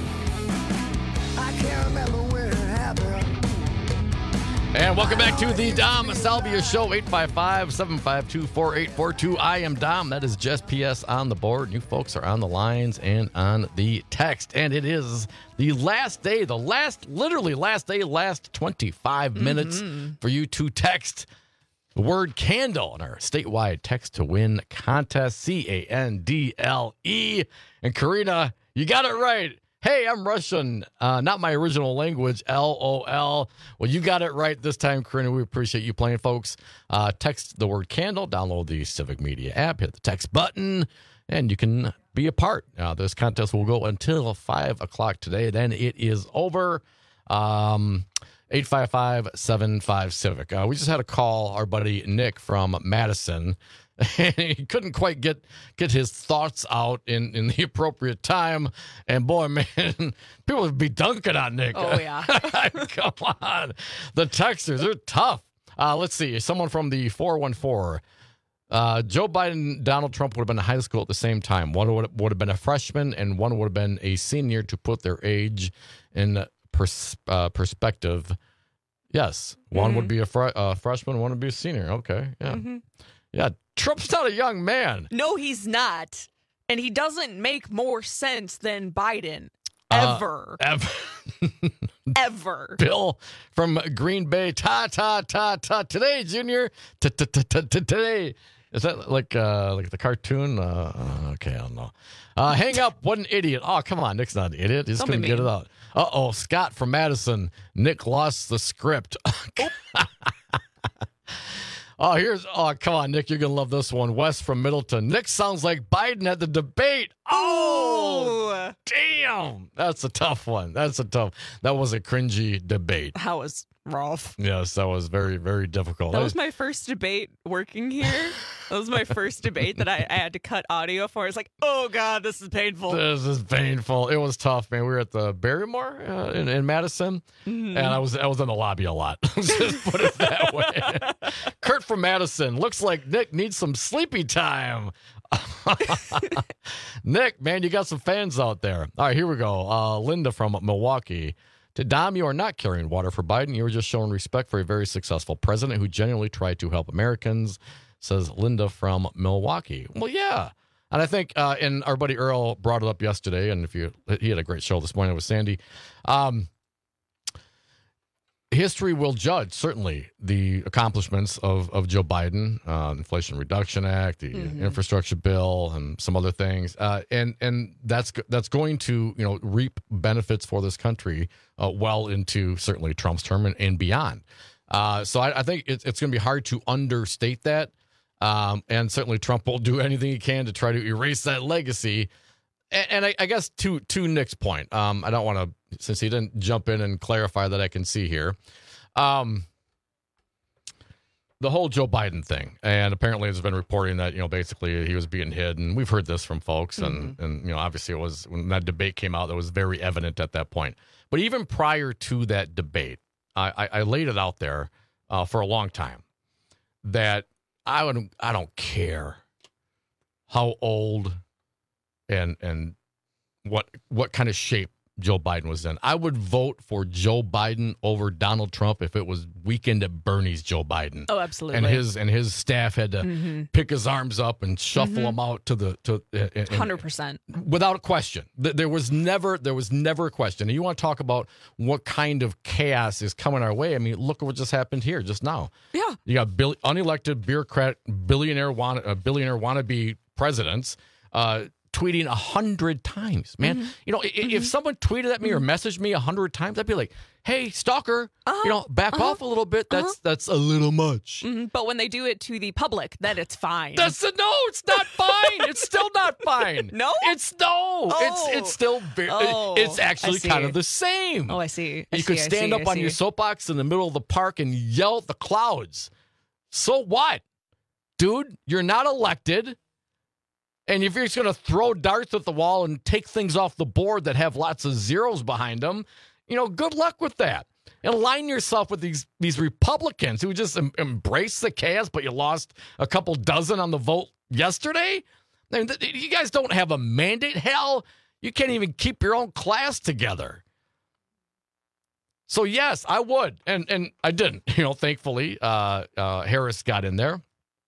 I can't remember when it happened. And welcome back to the Dom Salvia Show, eight five five, seven five two, four eight four two. I am Dom. That is Jess P S on the board. You folks are on the lines and on the text. And it is the last day, the last, literally last day, last twenty-five minutes Mm-hmm. for you to text the word candle in our statewide text to win contest, C A N D L E. And Karina, you got it right. Hey, I'm Russian, uh, not my original language, L O L. Well, you got it right this time, Karina. We appreciate you playing, folks. Uh, text the word candle, download the Civic Media app, hit the text button, and you can be a part. Uh, this contest will go until five o'clock today. Then it is over. Um, eight five five, seven five, Civic. Uh, we just had a call, our buddy Nick from Madison. And he couldn't quite get get his thoughts out in, in the appropriate time. And boy, man, people would be dunking on Nick. Oh, yeah. Come on. The texters, they're tough. Uh, let's see. Someone from the four one four. Uh, Joe Biden, Donald Trump would have been in high school at the same time. One would, would have been a freshman and one would have been a senior, to put their age in pers- uh, perspective. Yes. One Mm-hmm. would be a fr- uh, freshman, one would be a senior. Okay. Yeah. Mm-hmm. Yeah. Trump's not a young man. No, he's not. And he doesn't make more sense than Biden. Uh, Ever. ever. Ever. Bill from Green Bay. Ta, ta, ta, ta. Today, Junior. Ta, ta, ta, ta, ta, today. Is that like uh, like the cartoon? Uh, okay, I don't know. Uh, hang up. What an idiot. Oh, come on. Nick's not an idiot. He just Don't be couldn't get mean. it out. Uh-oh. Scott from Madison. Nick lost the script. Oh, here's, oh, come on, Nick. You're going to love this one. Wes from Middleton. Nick sounds like Biden at the debate. Oh, damn. That's a tough one. That's a tough, that was a cringy debate. That was rough. Yes, that was very, very difficult. That was my first debate working here. That was my first debate that I, I had to cut audio for. It's like, oh, God, this is painful. This is painful. It was tough, man. We were at the Barrymore uh, in, in Madison, Mhm. and I was I was in the lobby a lot. Just put it that way. Kurt from Madison. Looks like Nick needs some sleepy time. Nick, man, you got some fans out there. All right, here we go. Uh, Linda from Milwaukee. To Dom, you are not carrying water for Biden. You are just showing respect for a very successful president who genuinely tried to help Americans, says Linda from Milwaukee. Well, yeah. And I think, uh, and our buddy Earl brought it up yesterday, and if you, he had a great show this morning with Sandy. Um, history will judge, certainly, the accomplishments of, of Joe Biden, uh, Inflation Reduction Act, the Mm-hmm. infrastructure bill, and some other things. Uh, and and that's that's going to, you know, reap benefits for this country uh, well into, certainly, Trump's term and, and beyond. Uh, so I, I think it's, it's going to be hard to understate that. Um, and certainly Trump will do anything he can to try to erase that legacy. And, and I, I guess to to Nick's point, um, I don't want to, since he didn't jump in and clarify that I can see here, um, the whole Joe Biden thing. And apparently there's been reporting that, you know, basically he was being hid. And we've heard this from folks. And, Mm-hmm. and, you know, obviously it was, when that debate came out, that was very evident at that point. But even prior to that debate, I, I, I laid it out there uh, for a long time that I would, I don't care how old and and what what kind of shape Joe Biden was in. I would vote for Joe Biden over Donald Trump if it was Weekend at Bernie's Joe Biden. Oh, absolutely. And his and his staff had to Mhm. pick his arms up and shuffle Mhm. him out to the to uh, and- one hundred percent. without question. Th- There was never there was never a question. And you want to talk about what kind of chaos is coming our way? I mean, look at what just happened here just now. Yeah. You got bill- unelected bureaucrat, billionaire, wanna, uh, billionaire wannabe presidents uh, tweeting a hundred times. Man, Mm-hmm. you know, i- i- if someone tweeted at me or messaged me a hundred times, I'd be like, "Hey, stalker, you know, back uh-huh, off a little bit. That's that's a little much." Mhm. But when they do it to the public, then it's fine. That's the, no, it's not fine. It's still not fine. No? it's no. Oh. It's it's still very. Oh, it's actually I kind see. of the same. Oh, I see. I You could see, I stand see, up I on your see. soapbox in the middle of the park and yell at the clouds. So what, dude? You're not elected. And if you're just going to throw darts at the wall and take things off the board that have lots of zeros behind them, you know, good luck with that. And align yourself with these these Republicans who just em- embrace the chaos, but you lost a couple dozen on the vote yesterday. I mean, th- you guys don't have a mandate. Hell, You can't even keep your own class together. So, yes, I would. And and I didn't. You know, thankfully, uh, uh, Harris got in there.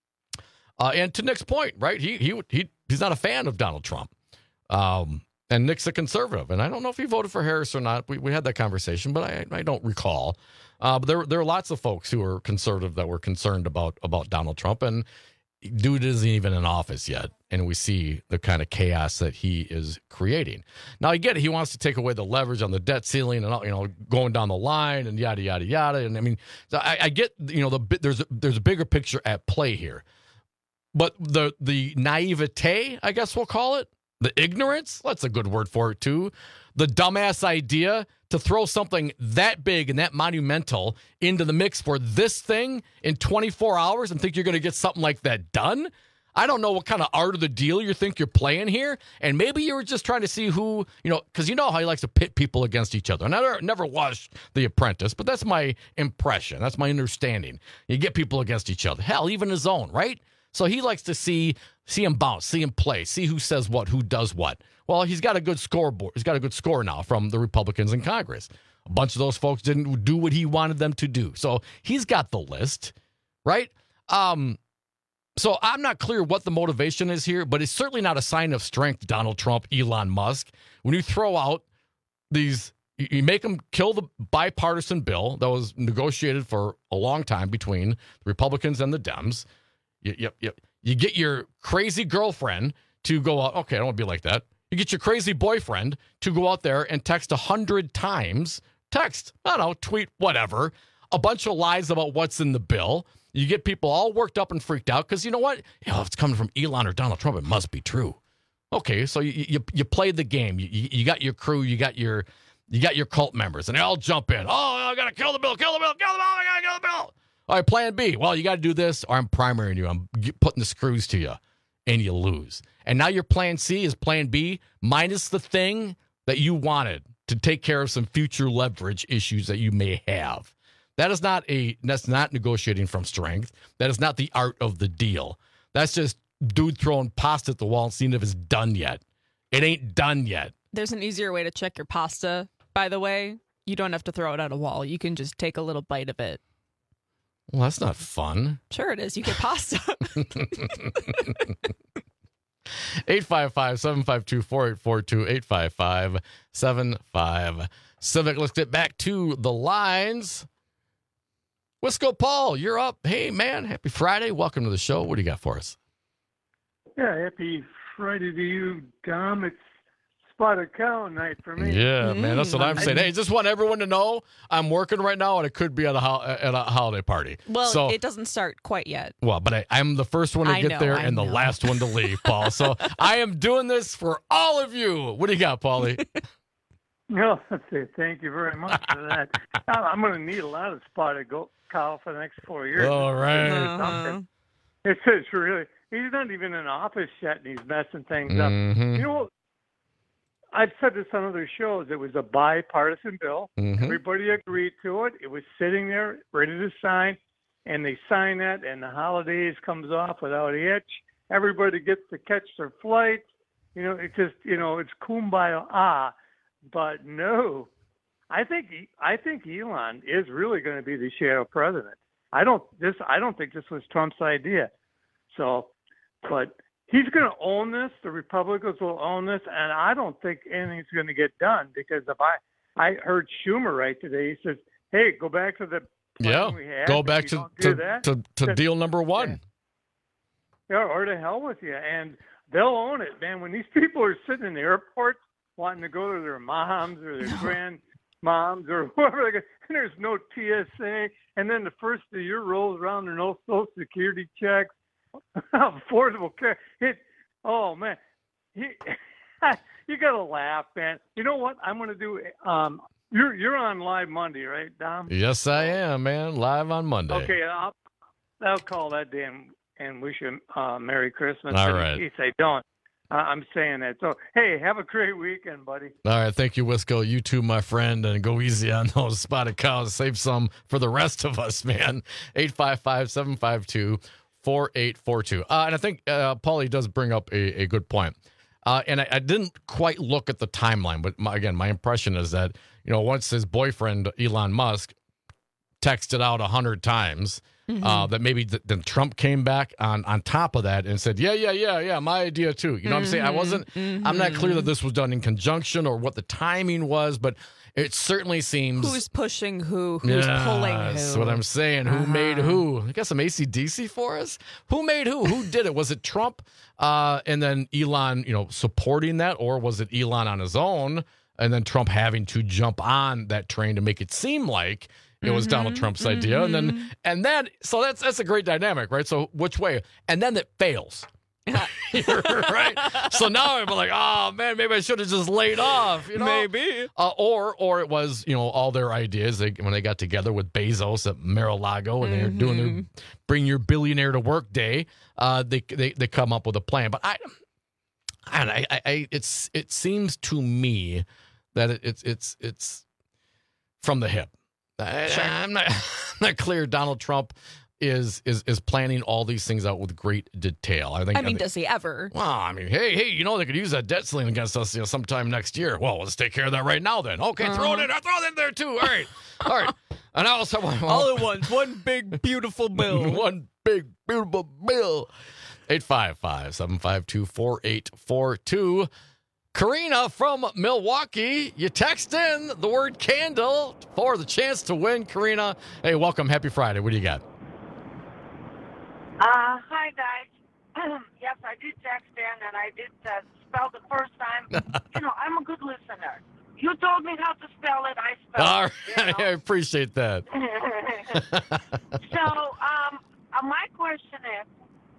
Uh, and to Nick's point, right, he he he he's not a fan of Donald Trump. Um, and Nick's a conservative. And I don't know if he voted for Harris or not. We we had that conversation, but I, I don't recall. Uh, but there, there are lots of folks who are conservative that were concerned about, about Donald Trump. And dude isn't even in office yet. And we see the kind of chaos that he is creating. Now, I get it. He wants to take away the leverage on the debt ceiling and, you know, going down the line and yada, yada, yada. And I mean, I, I get, you know, the there's a, there's a bigger picture at play here. But the the naivete, I guess we'll call it, the ignorance, that's a good word for it too. The dumbass idea to throw something that big and that monumental into the mix for this thing in twenty-four hours and think you're going to get something like that done. I don't know what kind of art of the deal you think you're playing here. And maybe you were just trying to see who, you know, because you know how he likes to pit people against each other. And I never, never watched The Apprentice, but that's my impression. That's my understanding. You get people against each other. Hell, even his own, right? So he likes to see see him bounce, see him play, see who says what, who does what. Well, he's got a good scoreboard. He's got a good score now from the Republicans in Congress. A bunch of those folks didn't do what he wanted them to do. So he's got the list, right? Um, so I'm not clear what the motivation is here, but it's certainly not a sign of strength, Donald Trump, Elon Musk. When you throw out these, you make them kill the bipartisan bill that was negotiated for a long time between the Republicans and the Dems. You, you, you, you get your crazy girlfriend to go out. Okay, I don't want to be like that. You get your crazy boyfriend to go out there and text a hundred times. Text, I don't know, tweet, whatever. A bunch of lies about what's in the bill. You get people all worked up and freaked out because you know what? You know, if it's coming from Elon or Donald Trump, it must be true. Okay, so you you, you played the game. You, you you got your crew. You got your you got your cult members, and they all jump in. Oh, I gotta kill the bill, kill the bill, kill the bill. I gotta kill the bill. All right, plan B. Well, you got to do this, or I'm primarying you. I'm putting the screws to you, and you lose. And now your plan C is plan B minus the thing that you wanted to take care of some future leverage issues that you may have. That is not a. That's not negotiating from strength. That is not the art of the deal. That's just dude throwing pasta at the wall and seeing if it's done yet. It ain't done yet. There's an easier way to check your pasta, by the way. You don't have to throw it at a wall. You can just take a little bite of it. Well, that's not fun. Sure it is. You get pasta. eight five five, seven five two, four eight four two, eight five five, seven five Civic. Let's get back to the lines. Wisco Paul, you're up. Hey, man, happy Friday. Welcome to the show. What do you got for us? Yeah, happy Friday to you, Dom. It's spotted cow night for me. Yeah, mm. man, that's what I'm saying. I, hey, just want everyone to know I'm working right now, and it could be at a ho- at a holiday party. Well, so, it doesn't start quite yet. Well, but I, I'm the first one to I get know, there I and know. the last one to leave, Paul. So I am doing this for all of you. What do you got, Paulie? No, let's say thank you very much for that. I'm going to need a lot of spotted goat cow for the next four years. All right. Uh-huh. It's just really, he's not even in office yet, and he's messing things Mm-hmm. up. You know, I've said this on other shows. It was a bipartisan bill. Mm-hmm. Everybody agreed to it. It was sitting there ready to sign, and they sign that, and the holidays comes off without a hitch. Everybody gets to catch their flight. You know, it's just, you know, it's kumbaya. Ah, but no, I think I think Elon is really going to be the shadow president. I don't this I don't think this was Trump's idea. So, but he's going to own this. The Republicans will own this, and I don't think anything's going to get done because if I I heard Schumer right today, he says, "Hey, go back to the plan yeah, we had. go back to to, to, that, to, to then, deal number one." Yeah, or to hell with you, and they'll own it, man. When these people are sitting in the airport wanting to go to their moms or their grandmoms or whoever, they go, and there's no T S A, and then the first of the year rolls around, there are no Social Security checks, affordable care. It, oh man, you, you gotta laugh, man. You know what I'm gonna do? Um, you're you're on live Monday, right, Dom? Yes, I am, man. Live on Monday. Okay, I'll, I'll call that day and, and wish you uh, Merry Christmas. All but right. In case I don't, uh, I'm saying that. So, hey, have a great weekend, buddy. All right, thank you, Wisco. You too, my friend, and go easy on those spotted cows. Save some for the rest of us, man. eight five five, seven five two, four eight four two. Uh, and I think uh, Paulie does bring up a, a good point. Uh, and I, I didn't quite look at the timeline, but my, again, my impression is that, you know, once his boyfriend, Elon Musk, texted out a hundred times, mm-hmm. uh, that maybe th- then Trump came back on, on top of that and said, yeah, yeah, yeah, yeah, my idea too. You know mm-hmm. what I'm saying? I wasn't, mm-hmm. I'm not clear that this was done in conjunction or what the timing was, but it certainly seems. Who's pushing who? Who's yeah, pulling who? That's what I'm saying. Uh-huh. Who made who? I got some A C D C for us? Who made who? Who did it? Was it Trump uh, and then Elon, you know, supporting that? Or was it Elon on his own and then Trump having to jump on that train to make it seem like it was mm-hmm, Donald Trump's mm-hmm. idea? And then, and then, so that's that's a great dynamic, right? So which way? And then it fails. Right? So now I'm like, oh man, maybe I should have just laid off, you know? Maybe. Uh, or or it was, you know, all their ideas they, when they got together with Bezos at Mar-a-Lago and mm-hmm. they're doing their bring your billionaire to work day. Uh, they they they come up with a plan. But I, I, I, I it's it seems to me that it, it's it's it's from the hip. I, sure. I'm not I'm not clear. Donald Trump is is is planning all these things out with great detail. I think. I mean, I think, does he ever? Well, I mean, hey, hey, you know they could use that debt ceiling against us, you know, sometime next year. Well, let's take care of that right now, then. Okay, uh-huh. throw it in. I'll throw it in there too. All right, all right. And I also want all at once, one big beautiful bill, one big beautiful bill. Eight five five seven five two four eight four two. Karina from Milwaukee, you text in the word candle for the chance to win. Karina, hey, welcome. Happy Friday. What do you got? Uh, hi, guys. Yes, I did text in, and I did uh, spell the first time. You know, I'm a good listener. You told me how to spell it, I spelled All it. right. You know? I appreciate that. So, um, uh, my question is,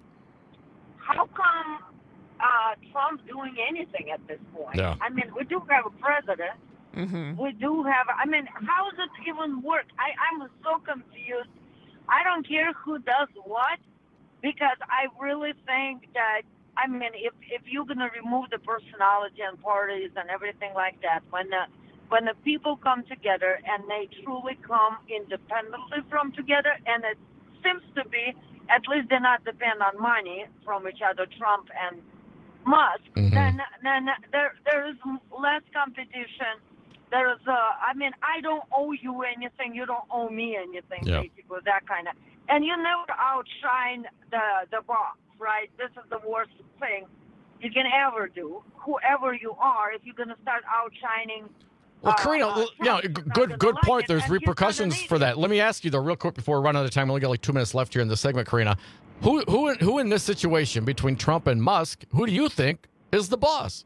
how come uh, Trump doing anything at this point? Yeah. I mean, we do have a president. Mm-hmm. We do have, I mean, how does it even work? I, I'm so confused. I don't care who does what, because I really think that, I mean, if if you're going to remove the personality and parties and everything like that, when the, when the people come together and they truly come independently from together, and it seems to be, at least they not depend on money from each other, Trump and Musk, mm-hmm. then then there there is less competition. There is, uh, I mean, I don't owe you anything. You don't owe me anything, yeah. basically, that kind of. And you never outshine the the boss, right? This is the worst thing you can ever do. Whoever you are, if you're going to start outshining. Well, uh, Karina, uh, yeah, good good like point. it, There's repercussions for that. Let me ask you though, real quick before we run out of time. We only got like two minutes left here in this segment, Karina. Who who who in this situation between Trump and Musk? Who do you think is the boss?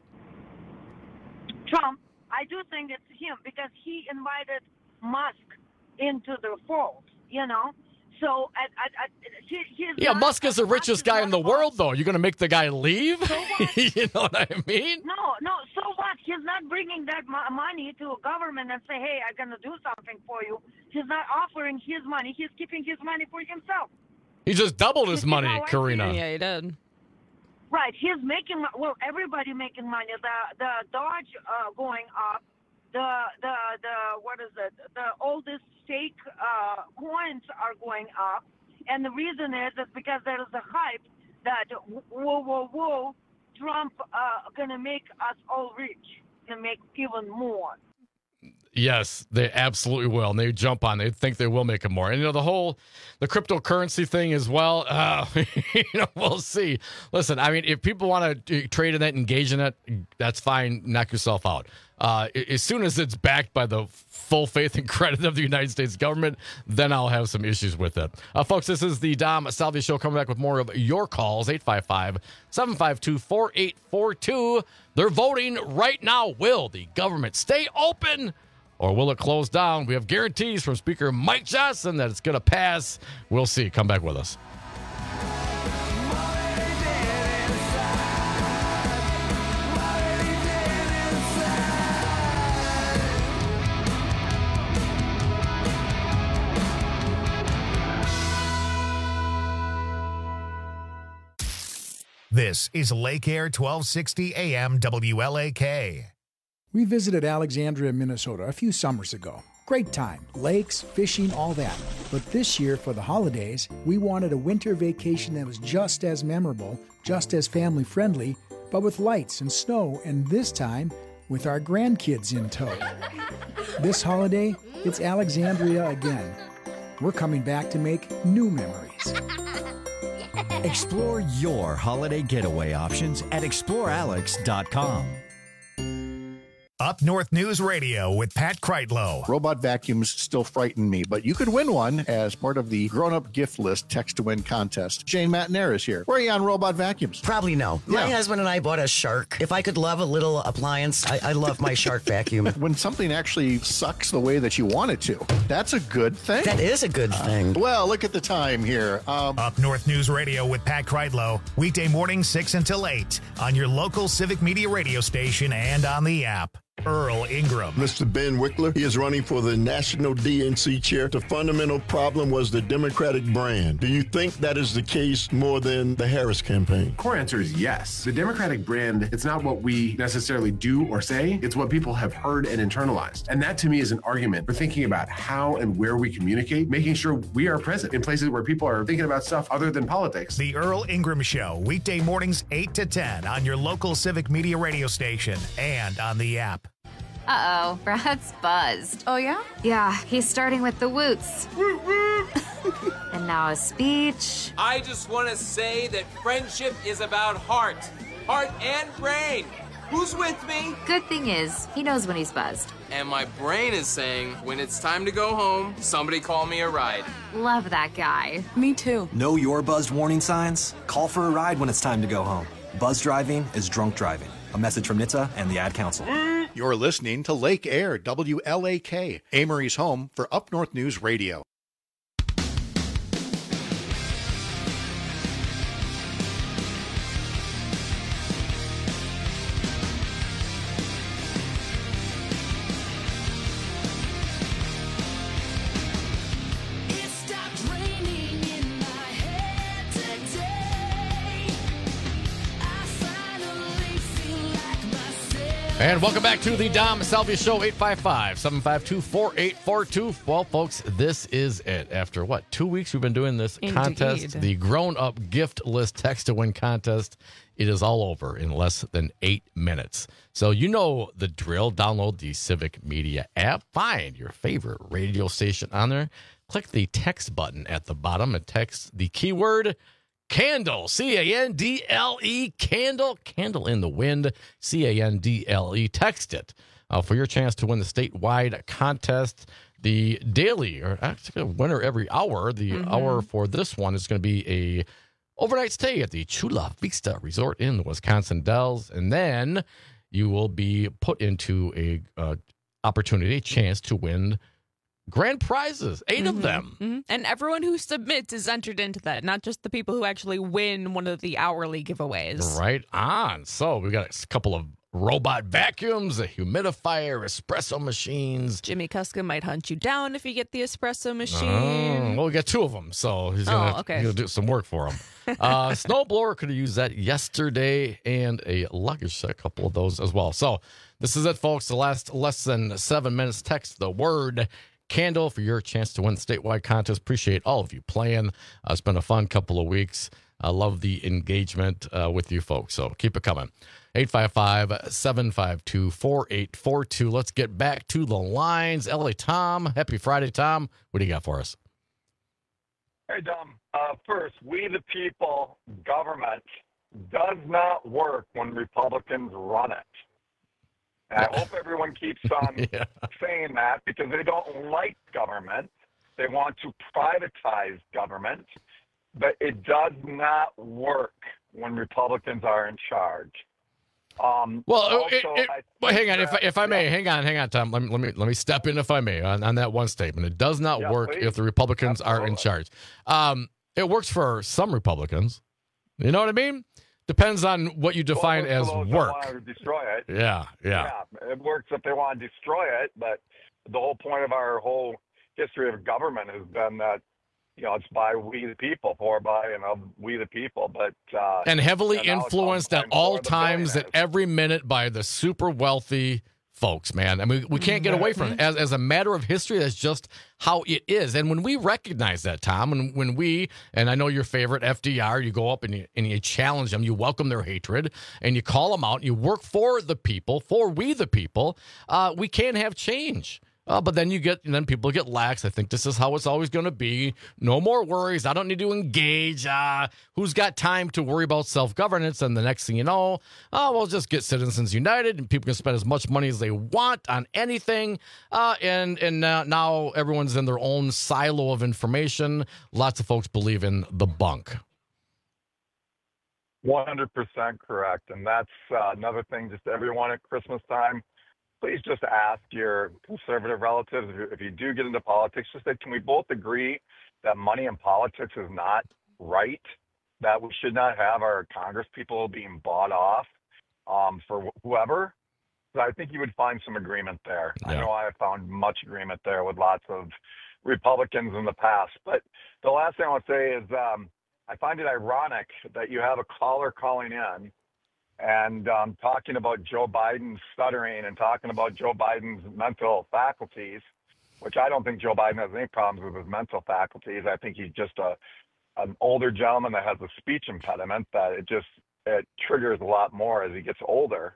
Trump. I do think it's him because he invited Musk into the fold, you know. So, I, I, I, he, he's yeah, not, Musk is the richest guy in the world, though. You're going to make the guy leave? So what? You know what I mean? No, no. So what? He's not bringing that mo- money to a government and say, hey, I'm going to do something for you. He's not offering his money. He's keeping his money for himself. He just doubled his You money, know, Karina. Yeah, he did. Right, he's making well. Everybody making money. The the Dodge uh, going up. The the the what is it? The oldest fake uh, coins are going up, and the reason is is because there is a hype that whoa whoa whoa, Trump uh, gonna make us all rich, gonna make even more. Yes, they absolutely will. And they jump on. They think they will make it more. And, you know, the whole, the cryptocurrency thing as well, uh, you know, we'll see. Listen, I mean, if people want to trade in that, engage in it, that's fine. Knock yourself out. Uh, as soon as it's backed by the full faith and credit of the United States government, then I'll have some issues with it. Uh, folks, this is the Dom Salvia Show, coming back with more of your calls, eight five five, seven five two, four eight four two. They're voting right now. Will the government stay open, or will it close down? We have guarantees from Speaker Mike Johnson that it's going to pass. We'll see. Come back with us. This is Lake Air twelve sixty A M W L A K. We visited Alexandria, Minnesota a few summers ago. Great time. Lakes, fishing, all that. But this year, for the holidays, we wanted a winter vacation that was just as memorable, just as family-friendly, but with lights and snow, and this time with our grandkids in tow. This holiday, it's Alexandria again. We're coming back to make new memories. Explore your holiday getaway options at explore alex dot com. Up North News Radio with Pat Kreitlow. Robot vacuums still frighten me, but you could win one as part of the grown-up gift list text to win contest. Jane Matnair is here. Where are you on robot vacuums? Probably no. My Yeah. husband and I bought a Shark. If I could love a little appliance, I, I love my Shark vacuum. When something actually sucks the way that you want it to, that's a good thing. That is a good thing. Uh, well, look at the time here. Um, Up North News Radio with Pat Kreitlow. Weekday mornings six until eight on your local Civic Media radio station and on the app. Earl Ingram. Mister Ben Wickler, he is running for the National D N C chair. The fundamental problem was the Democratic brand. Do you think that is the case more than the Harris campaign? Core answer is yes. The Democratic brand, it's not what we necessarily do or say, it's what people have heard and internalized. And that to me is an argument for thinking about how and where we communicate, making sure we are present in places where people are thinking about stuff other than politics. The Earl Ingram Show, weekday mornings eight to ten on your local Civic Media radio station and on the app. Uh-oh, Brad's buzzed. Oh, yeah? Yeah, he's starting with the woots. And now a speech. I just want to say that friendship is about heart. Heart and brain. Who's with me? Good thing is, he knows when he's buzzed. And my brain is saying, when it's time to go home, somebody call me a ride. Love that guy. Me too. Know your buzzed warning signs? Call for a ride when it's time to go home. Buzz driving is drunk driving. A message from N H T S A and the Ad Council. You're listening to Lake Air, W L A K, Amory's home for Up North News Radio. And welcome back to the Dom Salvia Show, eight five five, seven five two, four eight four two. Well, folks, this is it. After, what, two weeks we've been doing this Indeed. contest, the grown-up gift list text-to-win contest. It is all over in less than eight minutes. So you know the drill. Download the Civic Media app. Find your favorite radio station on there. Click the text button at the bottom and text the keyword Candle, C A N D L E, candle, candle in the wind, C A N D L E. Text it uh, for your chance to win the statewide contest. The daily, or actually a winner every hour, the mm-hmm. hour for this one is going to be a overnight stay at the Chula Vista Resort in the Wisconsin Dells. And then you will be put into a uh, opportunity, a chance to win grand prizes, eight mm-hmm. of them. Mm-hmm. And everyone who submits is entered into that, not just the people who actually win one of the hourly giveaways. Right on. So we've got a couple of robot vacuums, a humidifier, espresso machines. Jimmy Kuska might hunt you down if you get the espresso machine. Oh, well, we got two of them, so he's going oh, okay. to do some work for him. uh, snowblower, could have used that yesterday, and a luggage set, a couple of those as well. So this is it, folks. The last less than seven minutes. Text the word Candle for your chance to win the statewide contest. Appreciate all of you playing. Uh, it's been a fun couple of weeks. I love the engagement uh, with you folks, so keep it coming. eight five five, seven five two, four eight four two. Let's get back to the lines. L A Tom, happy Friday, Tom. What do you got for us? Hey, Dom. Uh, first, we the people government does not work when Republicans run it. And I hope everyone keeps on yeah. saying that because they don't like government. They want to privatize government, but it does not work when Republicans are in charge. Um, well, also, it, it, well, hang on, if I, if I may, hang on, hang on, Tom. Let me let me let me step in, if I may, on, on that one statement. It does not yeah, work please. if the Republicans Absolutely. are in charge. Um, it works for some Republicans. You know what I mean? Depends on what you define well, as those work. That want to destroy it. Yeah, yeah, yeah. It works if they want to destroy it, but the whole point of our whole history of government has been that, you know, it's by we the people, for by and of we the people. But uh, and heavily and influenced at all times, at every minute, by the super wealthy folks, man. I mean, we can't get away from it. As, as a matter of history, that's just how it is. And when we recognize that, Tom, and when we, and I know your favorite, F D R, you go up and you, and you challenge them, you welcome their hatred, and you call them out, you work for the people, for we the people, uh, we can have change. Uh, but then you get, and then people get lax. I think this is how it's always going to be. No more worries. I don't need to engage. Uh, who's got time to worry about self-governance? And the next thing you know, oh, we'll just get Citizens United, and people can spend as much money as they want on anything. Uh, and and uh, now everyone's in their own silo of information. Lots of folks believe in the bunk. one hundred percent correct. And that's uh, another thing, just everyone at Christmas time, please just ask your conservative relatives, if you, if you do get into politics, just say, can we both agree that money in politics is not right, that we should not have our Congress people being bought off um, for wh- whoever? So I think you would find some agreement there. Yeah. I know I have found much agreement there with lots of Republicans in the past. But the last thing I want to say is um, I find it ironic that you have a caller calling in and um, talking about Joe Biden stuttering and talking about Joe Biden's mental faculties, which I don't think Joe Biden has any problems with his mental faculties. I think he's just a an older gentleman that has a speech impediment that it just it triggers a lot more as he gets older.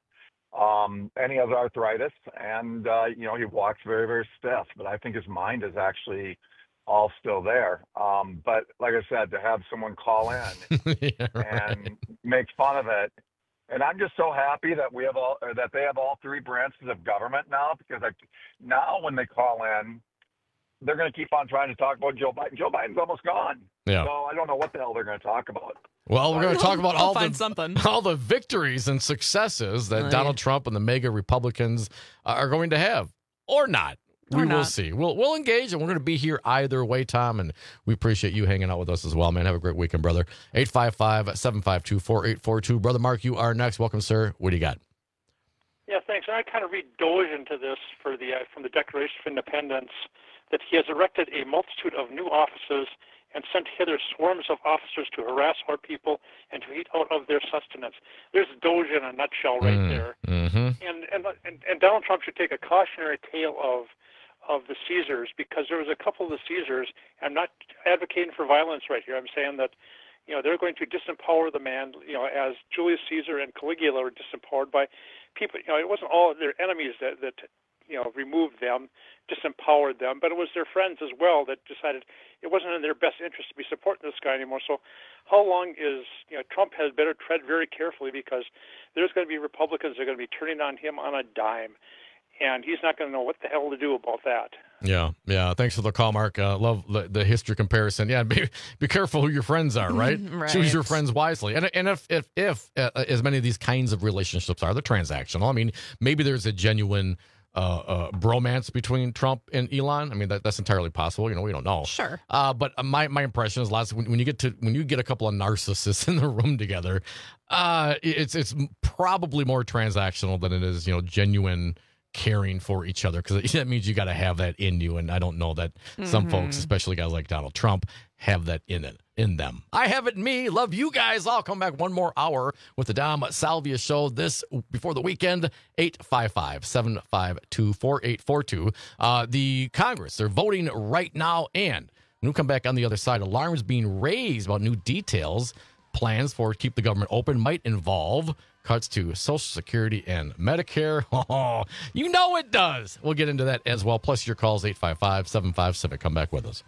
Um, and he has arthritis, and uh, you know he walks very, very stiff. But I think his mind is actually all still there. Um, but like I said, to have someone call in yeah, right. and make fun of it. And I'm just so happy that we have all, or that they have all three branches of government now, because I, now when they call in, they're going to keep on trying to talk about Joe Biden. Joe Biden's almost gone. Yeah. So I don't know what the hell they're going to talk about. Well, we're going to talk about I'll all find the something. all the victories and successes that Oh, Donald yeah. Trump and the MAGA Republicans are going to have, or not. Or we will not. see. We'll we'll engage, and we're going to be here either way, Tom. And we appreciate you hanging out with us as well, man. Have a great weekend, brother. eight five five, seven five two, four eight four two. Brother Mark, you are next. Welcome, sir. What do you got? Yeah, thanks. I kind of read Doge into this for the uh, from the Declaration of Independence, that he has erected a multitude of new offices and sent hither swarms of officers to harass our people and to eat out of their sustenance. There's Doge in a nutshell right Mm, there. Mm-hmm. And, and and and Donald Trump should take a cautionary tale of of the Caesars, because there was a couple of the Caesars. I'm not advocating for violence right here. I'm saying that, you know, they're going to disempower the man, you know, as Julius Caesar and Caligula were disempowered by people. You know, it wasn't all their enemies that, that you know, removed them, disempowered them, but it was their friends as well that decided it wasn't in their best interest to be supporting this guy anymore. So how long is, you know, Trump has better tread very carefully, because there's going to be Republicans that are going to be turning on him on a dime. And he's not going to know what the hell to do about that. Yeah, yeah. Thanks for the call, Mark. Uh, love the, the history comparison. Yeah, be, be careful who your friends are, right? Right. Choose your friends wisely. And and if if if uh, as many of these kinds of relationships are, they're transactional. I mean, maybe there's a genuine uh, uh, bromance between Trump and Elon. I mean, that, that's entirely possible. You know, we don't know. Sure. Uh, but my my impression is lots when, when you get to when you get a couple of narcissists in the room together, uh, it's it's probably more transactional than it is, you know, genuine caring for each other, because that means you got to have that in you, and I don't know that some Mhm. folks, especially guys like Donald Trump, have that in it in them. I have it in me. Love you guys. I'll come back one more hour with the Dom Salvia Show this before the weekend. eight five five, seven five two, four eight four two. Uh, the Congress, they're voting right now, and when we come back on the other side, alarms being raised about new details. Plans for keep the government open might involve cuts to Social Security and Medicare. Oh, you know it does. We'll get into that as well. Plus your calls, eight five five, seven five seven. Come back with us.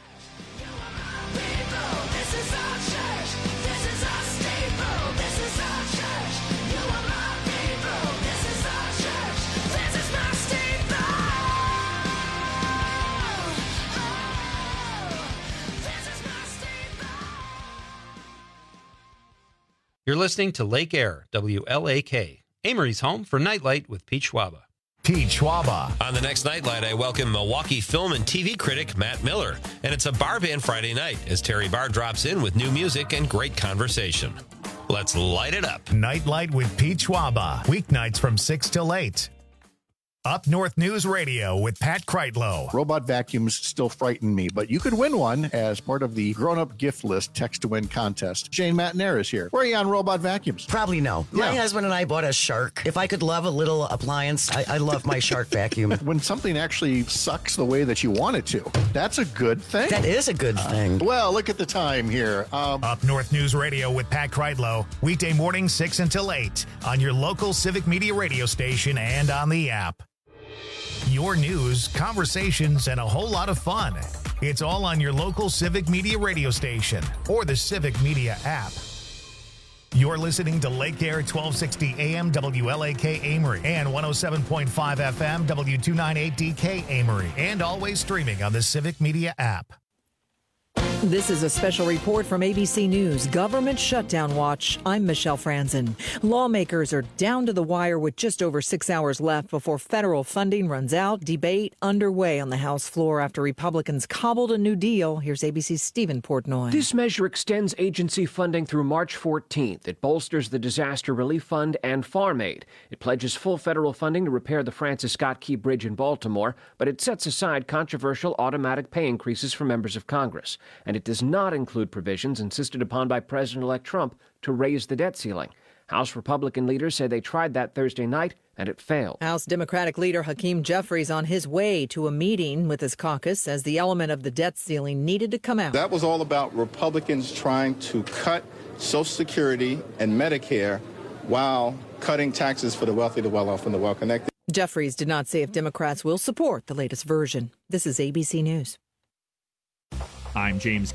You're listening to Lake Air, W L A K, Amory's home for Nightlight with Pete Schwaba. Pete Schwaba. On the next Nightlight, I welcome Milwaukee film and T V critic Matt Miller. And it's a bar band Friday night as Terry Barr drops in with new music and great conversation. Let's light it up. Nightlight with Pete Schwaba. Weeknights from six till eight. Up North News Radio with Pat Kreitlow. Robot vacuums still frighten me, but you could win one as part of the grown-up gift list text to win contest. Shane Matnair is here. Where are you on robot vacuums? Probably no. My Yeah. husband and I bought a Shark. If I could love a little appliance, I, I love my Shark vacuum. When something actually sucks the way that you want it to, that's a good thing. That is a good thing. Uh, well, look at the time here. Um, Up North News Radio with Pat Kreitlow. Weekday morning six until eight on your local Civic Media radio station and on the app. Your news, conversations, and a whole lot of fun. It's all on your local Civic Media radio station or the Civic Media app. You're listening to Lake Air twelve sixty A M W L A K Amory and one oh seven point five F M W two ninety-eight D K Amory, and always streaming on the Civic Media app. This is a special report from A B C News, Government Shutdown Watch. I'm Michelle Franzen. Lawmakers are down to the wire with just over six hours left before federal funding runs out. Debate underway on the House floor after Republicans cobbled a new deal. Here's A B C's Stephen Portnoy. This measure extends agency funding through March fourteenth. It bolsters the Disaster Relief Fund and Farm Aid. It pledges full federal funding to repair the Francis Scott Key Bridge in Baltimore, but it sets aside controversial automatic pay increases for members of Congress. And it does not include provisions insisted upon by President-elect Trump to raise the debt ceiling. House Republican leaders say they tried that Thursday night, and it failed. House Democratic leader Hakeem Jeffries on his way to a meeting with his caucus as the element of the debt ceiling needed to come out. That was all about Republicans trying to cut Social Security and Medicare while cutting taxes for the wealthy, the well-off, and the well-connected. Jeffries did not say if Democrats will support the latest version. This is A B C News. I'm James